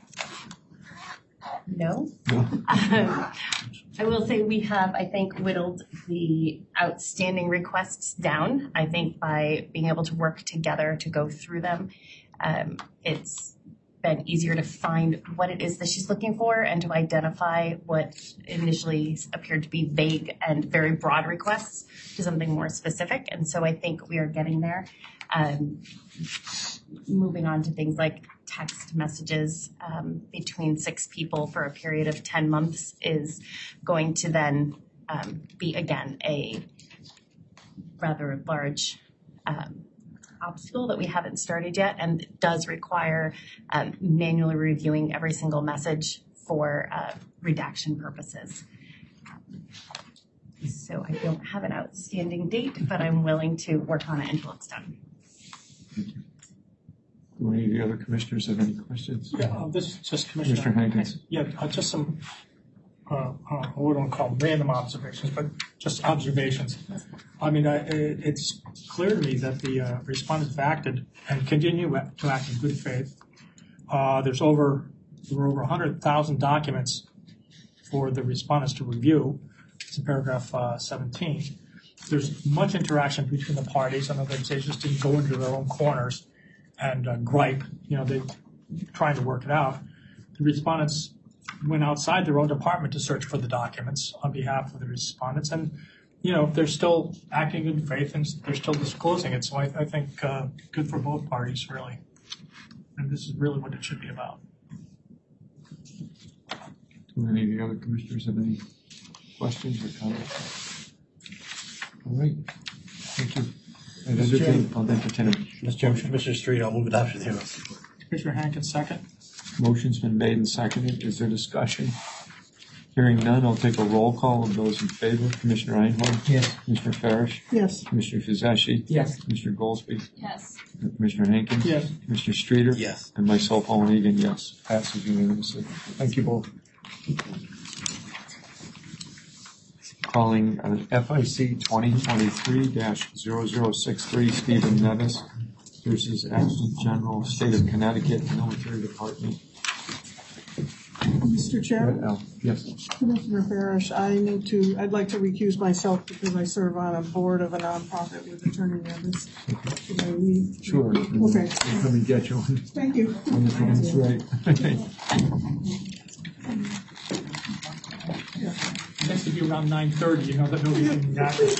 No. No? I will say we have, I think, whittled the outstanding requests down. I think by being able to work together to go through them, it's been easier to find what it is that she's looking for and to identify what initially appeared to be vague and very broad requests to something more specific. And so I think we are getting there. Moving on to things like text messages between 6 people for a period of 10 months is going to then be, again, a rather large obstacle that we haven't started yet and does require manually reviewing every single message for redaction purposes. So I don't have an outstanding date, but I'm willing to work on it until it's done. Do any of the other commissioners have any questions? Yeah, this is just Commissioner Hankins. Yeah, just some, we don't call them random observations, but just observations. I mean, it's clear to me that the respondents have acted and continue to act in good faith. There were over 100,000 documents for the respondents to review. It's in paragraph 17. There's much interaction between the parties. In other words, they just didn't go into their own corners and gripe. They're trying to work it out. The respondents went outside their own department to search for the documents on behalf of the respondents. And, they're still acting in faith and they're still disclosing it. So I think good for both parties, really. and this is really what it should be about. Do any of the other commissioners have any questions or comments? All right, thank you. And I'll entertain a Mr. Chairman, Commissioner Street, I'll move adoption of the hearing officer. Commissioner Hankins, second. Motion's been made and seconded. Is there discussion? Hearing none, I'll take a roll call of those in favor. Commissioner Einhorn? Yes. Commissioner Farish? Yes. Commissioner Fizeshi? Yes. Commissioner Goldsby? Yes. Commissioner Hankins? Yes. Commissioner Streeter? Yes. And myself, Owen Egan, yes. Passes unanimously. Thank you both. Calling FIC 2023-0063 Stephen Nevis versus Adjutant General, State of Connecticut Military Department. Mr. Chair, Yes. Commissioner Farish, I'd like to recuse myself because I serve on a board of a nonprofit with Attorney Nevis. Should I leave? Sure. Okay. We'll come and get you. Thank you. That's right. It has to be around 9:30, you know, that nobody can got it.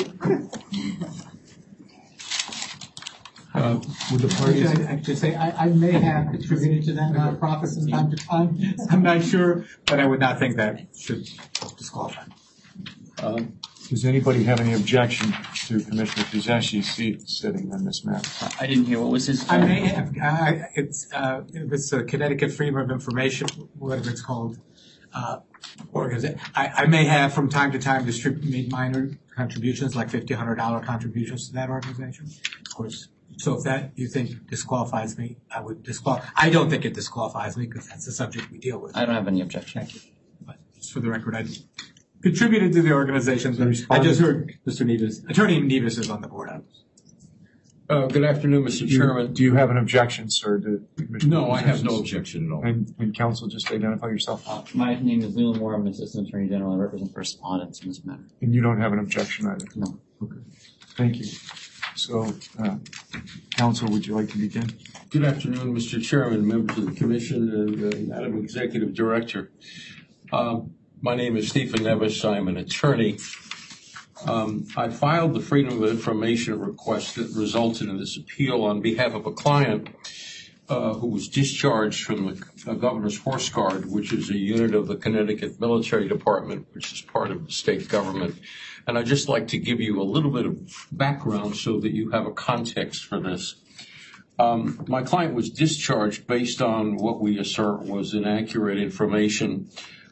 Would the parties? I should say, I may have contributed to that nonprofit from time to time. I'm not sure, but I would not think that should disqualify. Does anybody have any objection to Commissioner Fizeshi's seat sitting on this matter? I didn't hear, what was his? I may have, it's a Connecticut Freedom of Information, whatever it's called, organization. I may have from time to time made minor contributions, like $50, $100 contributions to that organization. Of course. So if that you think disqualifies me, I would disqualify. I don't think it disqualifies me because that's the subject we deal with. I don't have any objection. Thank you. But just for the record, I contributed to the organization. I just heard Mr. Nevis, Attorney Nevis is on the board. Good afternoon, Mr. Chairman. Do you have an objection, sir? To No, I have no objection at all. And counsel, just identify yourself. My name is Leland Moore. I'm Assistant Attorney General. I represent respondents in this matter. And you don't have an objection either? No. Okay. Thank you. So, counsel, would you like to begin? Good afternoon, Mr. Chairman, members of the Commission, and Madam Executive Director. My name is Stephen Nevis. I'm an attorney. I filed the Freedom of Information request that resulted in this appeal on behalf of a client who was discharged from the Governor's Horse Guard, which is a unit of the Connecticut Military Department, which is part of the state government. And I'd just like to give you a little bit of background so that you have a context for this. My client was discharged based on what we assert was inaccurate information,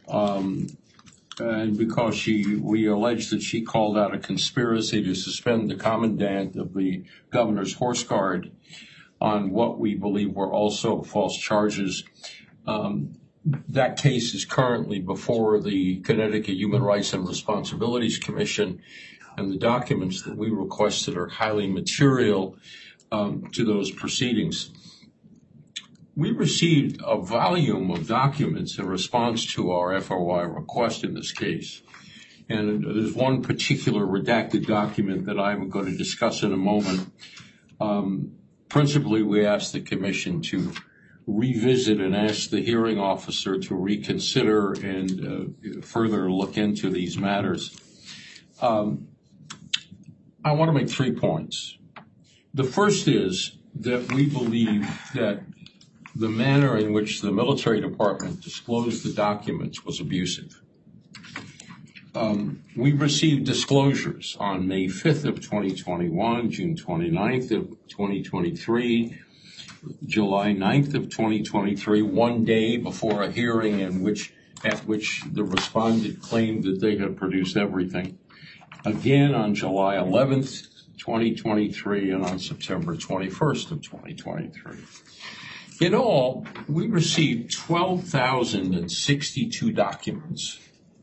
and because we allege that she called out a conspiracy to suspend the commandant of the Governor's Horse Guard on what we believe were also false charges. That case is currently before the Connecticut Human Rights and Responsibilities Commission, and the documents that we requested are highly material to those proceedings. We received a volume of documents in response to our FOI request in this case. And there's one particular redacted document that I'm going to discuss in a moment. Principally, we asked the Commission to revisit and ask the hearing officer to reconsider and further look into these matters. I want to make 3 points. The first is that we believe that the manner in which the military department disclosed the documents was abusive. We received disclosures on May 5th of 2021, June 29th of 2023, July 9th of 2023, one day before a hearing at which the respondent claimed that they had produced everything. Again on July 11th, 2023, and on September 21st of 2023. In all, we received 12,062 documents.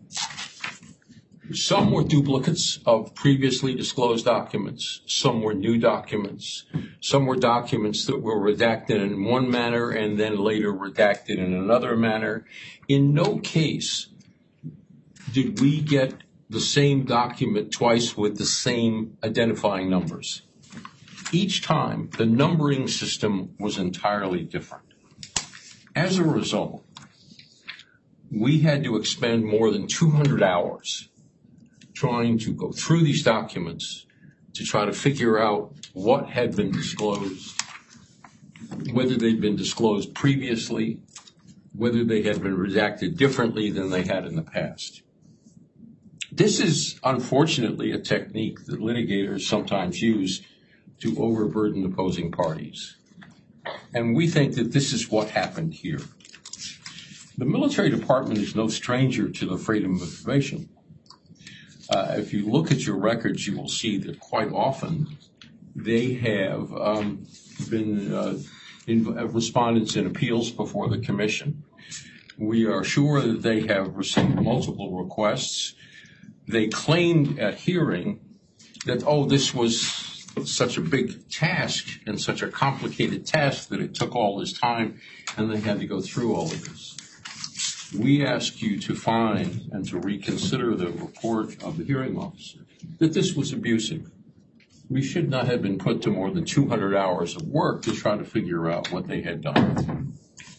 Some were duplicates of previously disclosed documents. Some were new documents. Some were documents that were redacted in one manner and then later redacted in another manner. In no case did we get the same document twice with the same identifying numbers. Each time, the numbering system was entirely different. As a result, we had to expend more than 200 hours trying to go through these documents to try to figure out what had been disclosed, whether they'd been disclosed previously, whether they had been redacted differently than they had in the past. This is, unfortunately, a technique that litigators sometimes use to overburden opposing parties. And we think that this is what happened here. The military department is no stranger to the freedom of information. If you look at your records, you will see that quite often they have been respondents in appeals before the commission. We are sure that they have received multiple requests. They claimed at hearing that, this was such a big task and such a complicated task that it took all this time and they had to go through all of this. We ask you to find and to reconsider the report of the hearing officer that this was abusive. We should not have been put to more than 200 hours of work to try to figure out what they had done.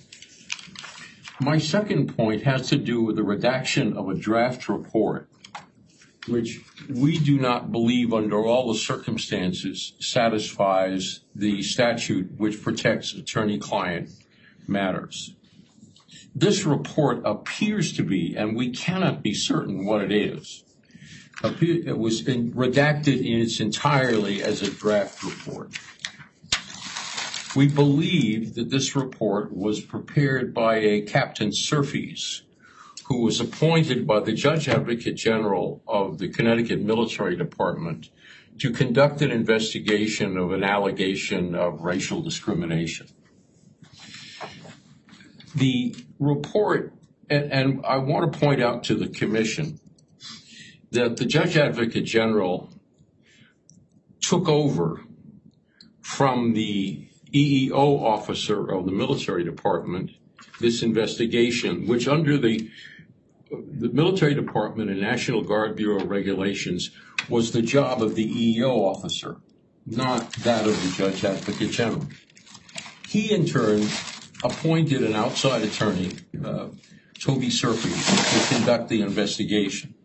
My second point has to do with the redaction of a draft report, which we do not believe under all the circumstances satisfies the statute which protects attorney-client matters. This report appears to be, and we cannot be certain what it is, it was redacted in its entirety as a draft report. We believe that this report was prepared by a Captain Surfees, who was appointed by the Judge Advocate General of the Connecticut Military Department to conduct an investigation of an allegation of racial discrimination. The report, and I want to point out to the commission that the Judge Advocate General took over from the EEO officer of the military department this investigation, which under the military department and National Guard Bureau regulations was the job of the EEO officer, not that of the Judge Advocate General. He, in turn, appointed an outside attorney, Toby Surfees, to conduct the investigation.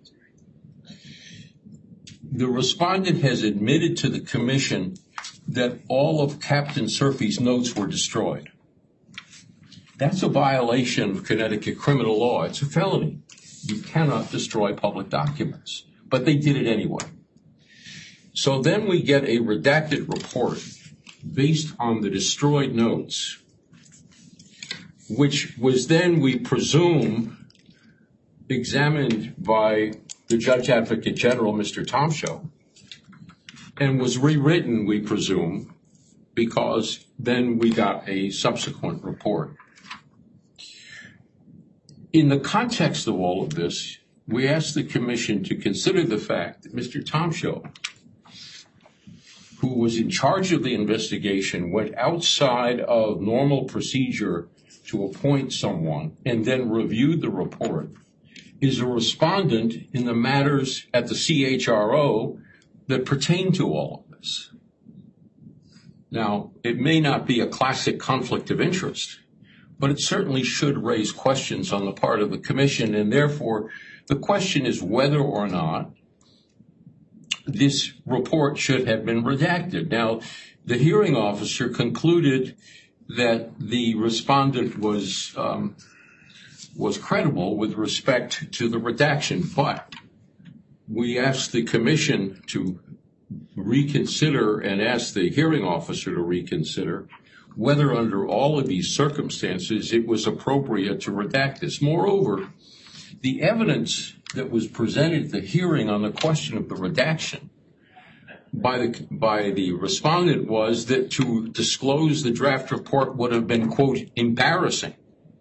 The respondent has admitted to the commission that all of Captain Surfees' notes were destroyed. That's a violation of Connecticut criminal law. It's a felony. You cannot destroy public documents. But they did it anyway. So then we get a redacted report based on the destroyed notes, which was then, we presume, examined by the Judge Advocate General, Mr. Tomshow, and was rewritten, we presume, because then we got a subsequent report. In the context of all of this, we asked the commission to consider the fact that Mr. Tomshow, who was in charge of the investigation, went outside of normal procedure to appoint someone and then reviewed the report, is a respondent in the matters at the CHRO that pertain to all of this. Now, it may not be a classic conflict of interest, but it certainly should raise questions on the part of the commission, and therefore the question is whether or not this report should have been redacted. Now, the hearing officer concluded that the respondent was credible with respect to the redaction, but we asked the commission to reconsider and asked the hearing officer to reconsider whether under all of these circumstances it was appropriate to redact this. Moreover, the evidence that was presented at the hearing on the question of the redaction by the respondent was that to disclose the draft report would have been, quote, embarrassing,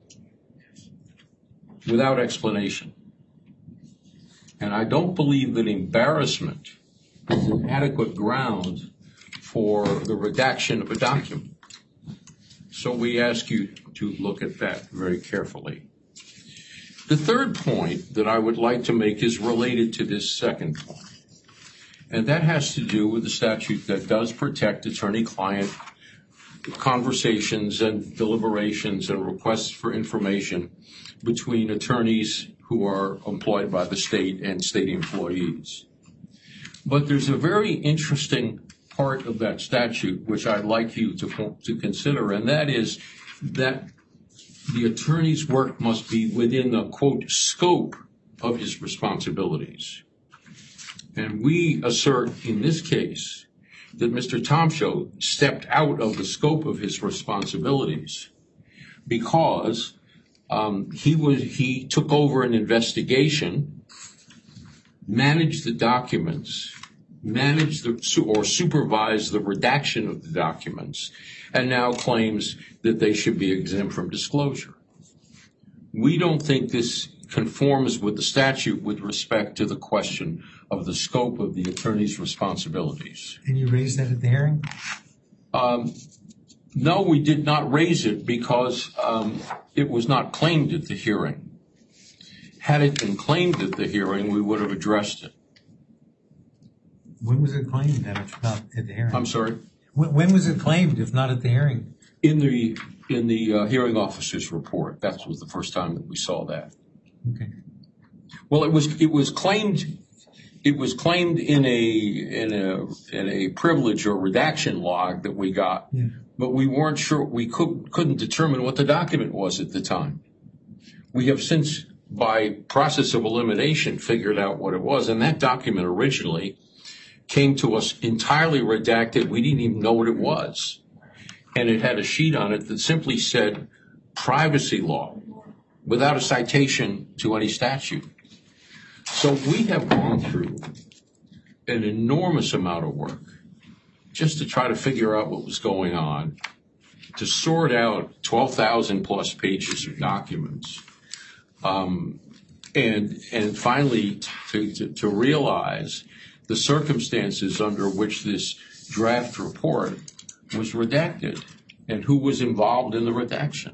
without explanation. And I don't believe that embarrassment is an adequate ground for the redaction of a document. So we ask you to look at that very carefully. The third point that I would like to make is related to this second point. And that has to do with the statute that does protect attorney-client conversations and deliberations and requests for information between attorneys who are employed by the state and state employees. But there's a very interesting part of that statute, which I'd like you to consider, and that is that the attorney's work must be within the, quote, scope of his responsibilities. And we assert in this case that Mr. Tomshow stepped out of the scope of his responsibilities because he took over an investigation, managed the documents, or supervised the redaction of the documents, and now claims that they should be exempt from disclosure. We don't think this conforms with the statute with respect to the question of the scope of the attorney's responsibilities. And you raised that at the hearing? No, we did not raise it because it was not claimed at the hearing. Had it been claimed at the hearing, we would have addressed it. When was it claimed that it's not at the hearing? I'm sorry? When was it claimed, if not at the hearing? In the hearing officer's report. That was the first time that we saw that. Okay. Well, it was claimed in a privilege or redaction log that we got, but we weren't sure. We couldn't determine what the document was at the time. We have since, by process of elimination, figured out what it was, and that document originally came to us entirely redacted. We didn't even know what it was. And it had a sheet on it that simply said privacy law without a citation to any statute. So we have gone through an enormous amount of work just to try to figure out what was going on, to sort out 12,000 plus pages of documents, and finally to realize the circumstances under which this draft report was redacted and who was involved in the redaction.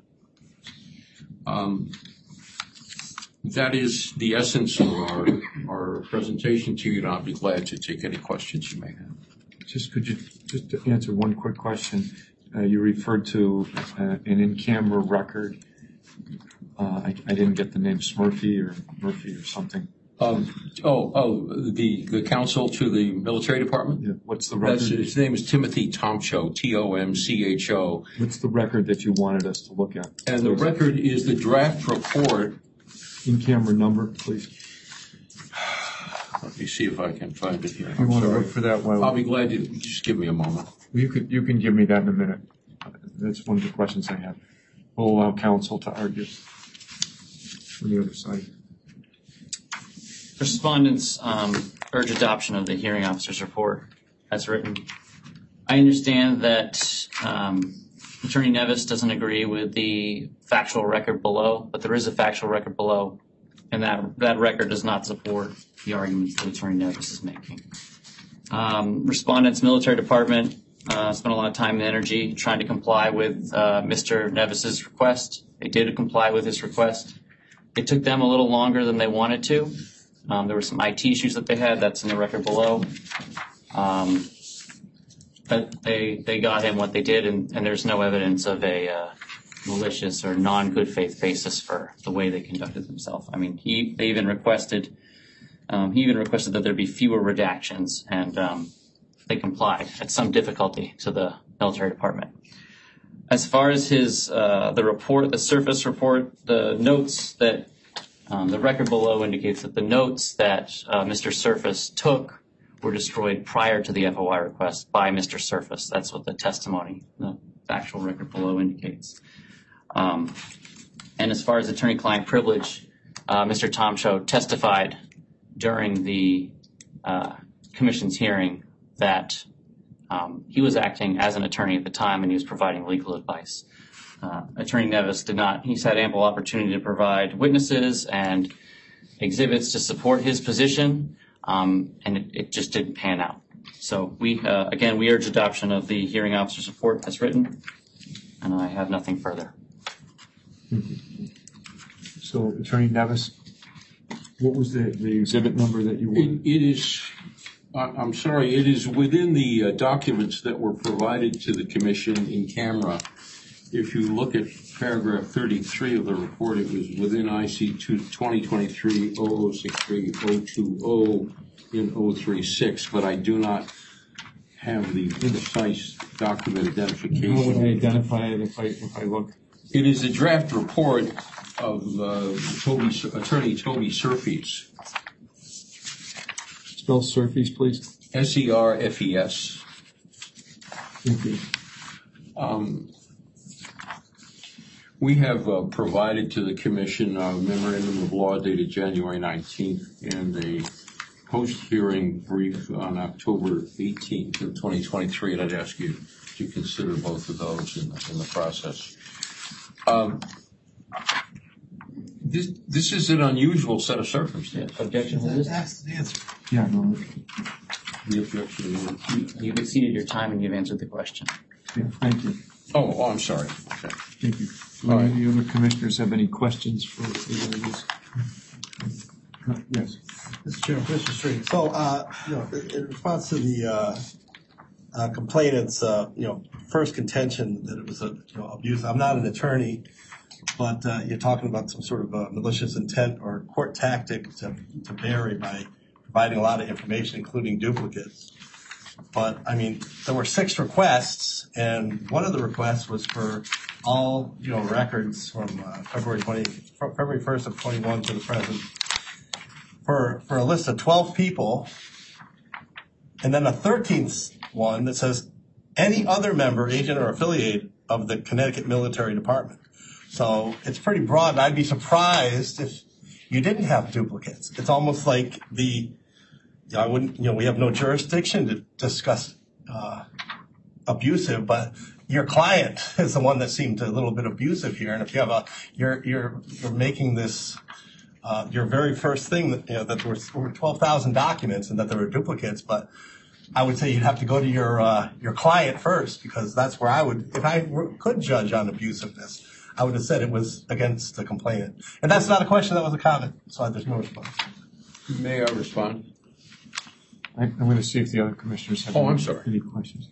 That is the essence of our presentation to you, and I'll be glad to take any questions you may have. Could you just answer one quick question? You referred to an in-camera record. I didn't get the name Smurfy or Murphy or something. The counsel to the military department? Yeah. What's the record? His name is Timothy Tomcho, Tomcho. What's the record that you wanted us to look at? And the record is the draft report. In-camera number, please. Let me see if I can find it here. You want to look for that? I'll be glad to. Just give me a moment. You can give me that in a minute. That's one of the questions I have. We'll allow counsel to argue from the other side. Respondents urge adoption of the hearing officer's report as written. I understand that Attorney Nevis doesn't agree with the factual record below, but there is a factual record below, and that record does not support the arguments that Attorney Nevis is making. Respondents' military department spent a lot of time and energy trying to comply with Mr. Nevis's request. They did comply with his request. It took them a little longer than they wanted to. There were some IT issues that they had. That's in the record below. But they got him what they did, and there's no evidence of a malicious or non-good faith basis for the way they conducted themselves. I mean, they even requested that there be fewer redactions, and they complied at some difficulty to the military department. As far as the report, the surface report, the notes that the record below indicates that the notes that Mr. Surface took were destroyed prior to the FOI request by Mr. Surface. That's what the testimony, the factual record below indicates. And as far as attorney-client privilege, Mr. Tomcho testified during the commission's hearing that he was acting as an attorney at the time and he was providing legal advice. Attorney Nevis did not. He's had ample opportunity to provide witnesses and exhibits to support his position, and it just didn't pan out. So we urge adoption of the hearing officer's report as written, and I have nothing further. So, Attorney Nevis, what was the exhibit number that you wanted? It is. I'm sorry. It is within the documents that were provided to the commission in camera. If you look at paragraph 33 of the report, it was within IC 2023-0063-020 in 036, but I do not have the precise document identification. How would I identify it if I look? It is a draft report of Attorney Toby Surfes. Spell Surfes, please. Serfes. Thank you. We have provided to the Commission a memorandum of law dated January 19th and a post-hearing brief on October 18th of 2023, and I'd ask you to consider both of those in the process. This is an unusual set of circumstances. Objection to this? That's the answer. Yeah, no. The objection. You've exceeded your time and you've answered the question. Yeah, thank you. Oh, I'm sorry. Okay. Thank you. Do All right. any other commissioners have any questions for either of these? Yes. Mr. Chairman, Mr. Street. So, in response to the complainant's, first contention that it was abuse. I'm not an attorney, but you're talking about some sort of malicious intent or court tactic to bury by providing a lot of information, including duplicates. But I mean, there were 6 requests, and one of the requests was for all records from February 1st of 21 to the present, for a list of 12 people, and then a 13th one that says any other member, agent, or affiliate of the Connecticut Military Department. So it's pretty broad, and I'd be surprised if you didn't have duplicates. It's almost like we have no jurisdiction to discuss abusive, but your client is the one that seemed a little bit abusive here. And if you have you're making this your very first thing that that there were over 12,000 documents and that there were duplicates, but I would say you'd have to go to your client first, because that's where I would, if I could judge on abusiveness, I would have said it was against the complainant. And that's not a question, that was a comment, so there's no response. May I respond? I'm going to see if the other commissioners have I'm sorry. any questions.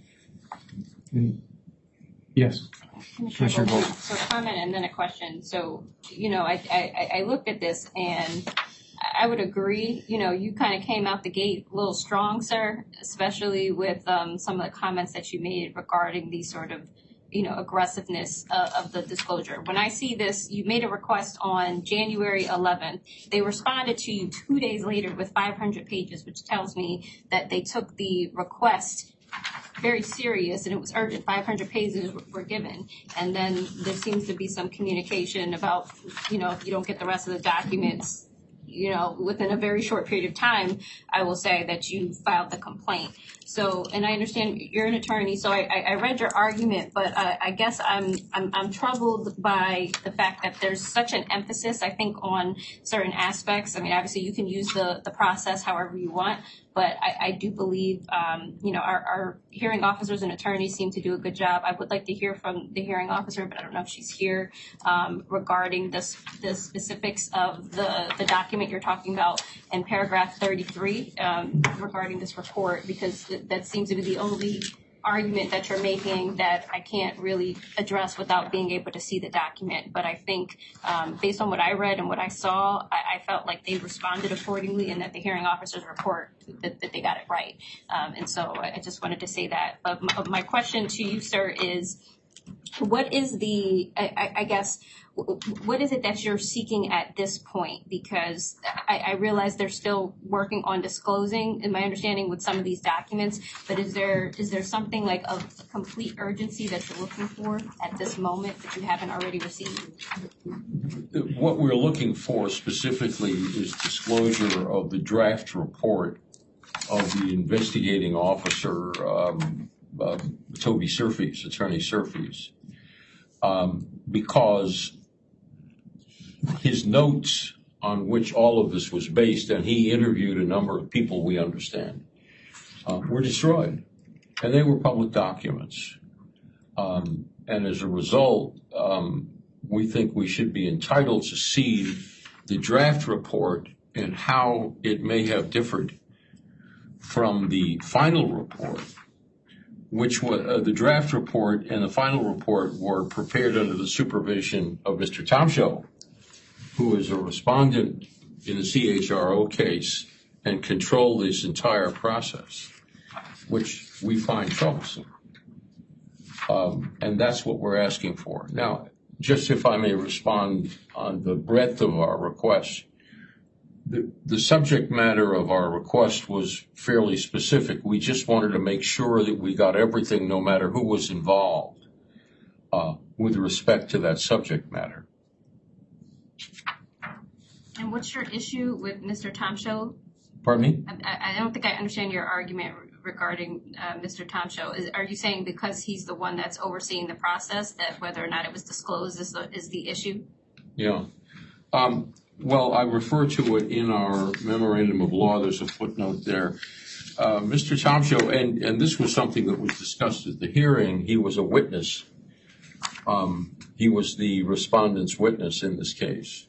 Yes. Commissioner Goldman, so a comment and then a question. So, I looked at this and I would agree, you kind of came out the gate a little strong, sir, especially with some of the comments that you made regarding the sort of, aggressiveness of the disclosure. When I see this, you made a request on January 11th. They responded to you 2 days later with 500 pages, which tells me that they took the request very serious and it was urgent. 500 pages were given. And then there seems to be some communication about, if you don't get the rest of the documents, within a very short period of time, I will say that you filed the complaint. So, and I understand you're an attorney, so I read your argument, but I guess I'm troubled by the fact that there's such an emphasis, I think, on certain aspects. I mean, obviously you can use the process however you want, but I do believe, our hearing officers and attorneys seem to do a good job. I would like to hear from the hearing officer, but I don't know if she's here, regarding the specifics of the document you're talking about in paragraph 33, regarding this report, because that seems to be the only argument that you're making that I can't really address without being able to see the document. But I think based on what I read and what I saw, I felt like they responded accordingly and that the hearing officers report that they got it right. And so I just wanted to say that. But my question to you, sir, is what is what is it that you're seeking at this point? Because I realize they're still working on disclosing, in my understanding, with some of these documents, but is there something like of complete urgency that you're looking for at this moment that you haven't already received? What we're looking for specifically is disclosure of the draft report of the investigating officer, Toby Surfes, Attorney Surfes, because his notes on which all of this was based, and he interviewed a number of people, we understand, were destroyed. And they were public documents. And as a result, we think we should be entitled to see the draft report and how it may have differed from the final report, which was the draft report and the final report were prepared under the supervision of Mr. Tomshow, who is a respondent in the CHRO case and controlled this entire process. which we find troublesome. And that's what we're asking for. Now, just if I may respond on the breadth of our request, the subject matter of our request was fairly specific. We just wanted to make sure that we got everything, no matter who was involved, with respect to that subject matter. And what's your issue with Mr. Tomshow? Pardon me? I don't think I understand your argument regarding Mr. Tomshow. Are you saying because he's the one that's overseeing the process that whether or not it was disclosed is the issue? Yeah. Well, I refer to it in our memorandum of law. There's a footnote there. Mr. Tomshow, and this was something that was discussed at the hearing, he was a witness. He was the respondent's witness in this case.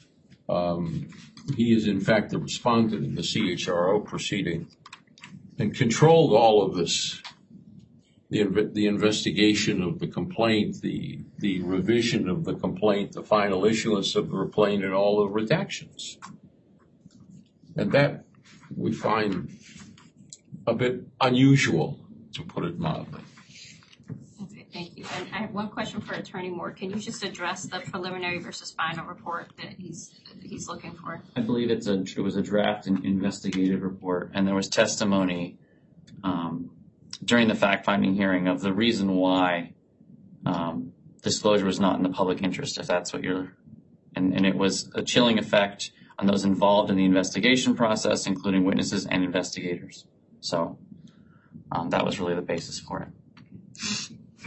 He is, in fact, the respondent in the CHRO proceeding and controlled all of this, the investigation of the complaint, the revision of the complaint, the final issuance of the complaint, and all the redactions. And that we find a bit unusual, to put it mildly. Okay, thank you. And I have one question for Attorney Moore. Can you just address the preliminary versus final report that he's looking for? I believe it was a draft and investigative report, and there was testimony during the fact-finding hearing of the reason why disclosure was not in the public interest, if that's what you're, and it was a chilling effect on those involved in the investigation process, including witnesses and investigators. So that was really the basis for it.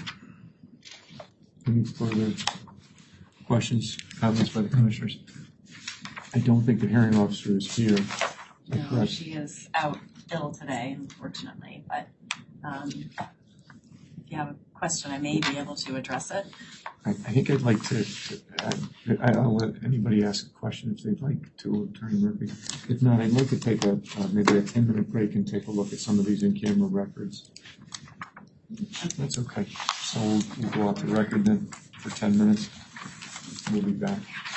Any further questions, comments by the commissioners? I don't think the hearing officer is here. No, she is out ill today, unfortunately, but if you have a question, I may be able to address it. I think I'd like to, I'll let anybody ask a question if they'd like to, Attorney Murphy. If not, I'd like to take maybe a 10-minute break and take a look at some of these in-camera records. That's okay. So we'll go off the record then for 10 minutes. We'll be back.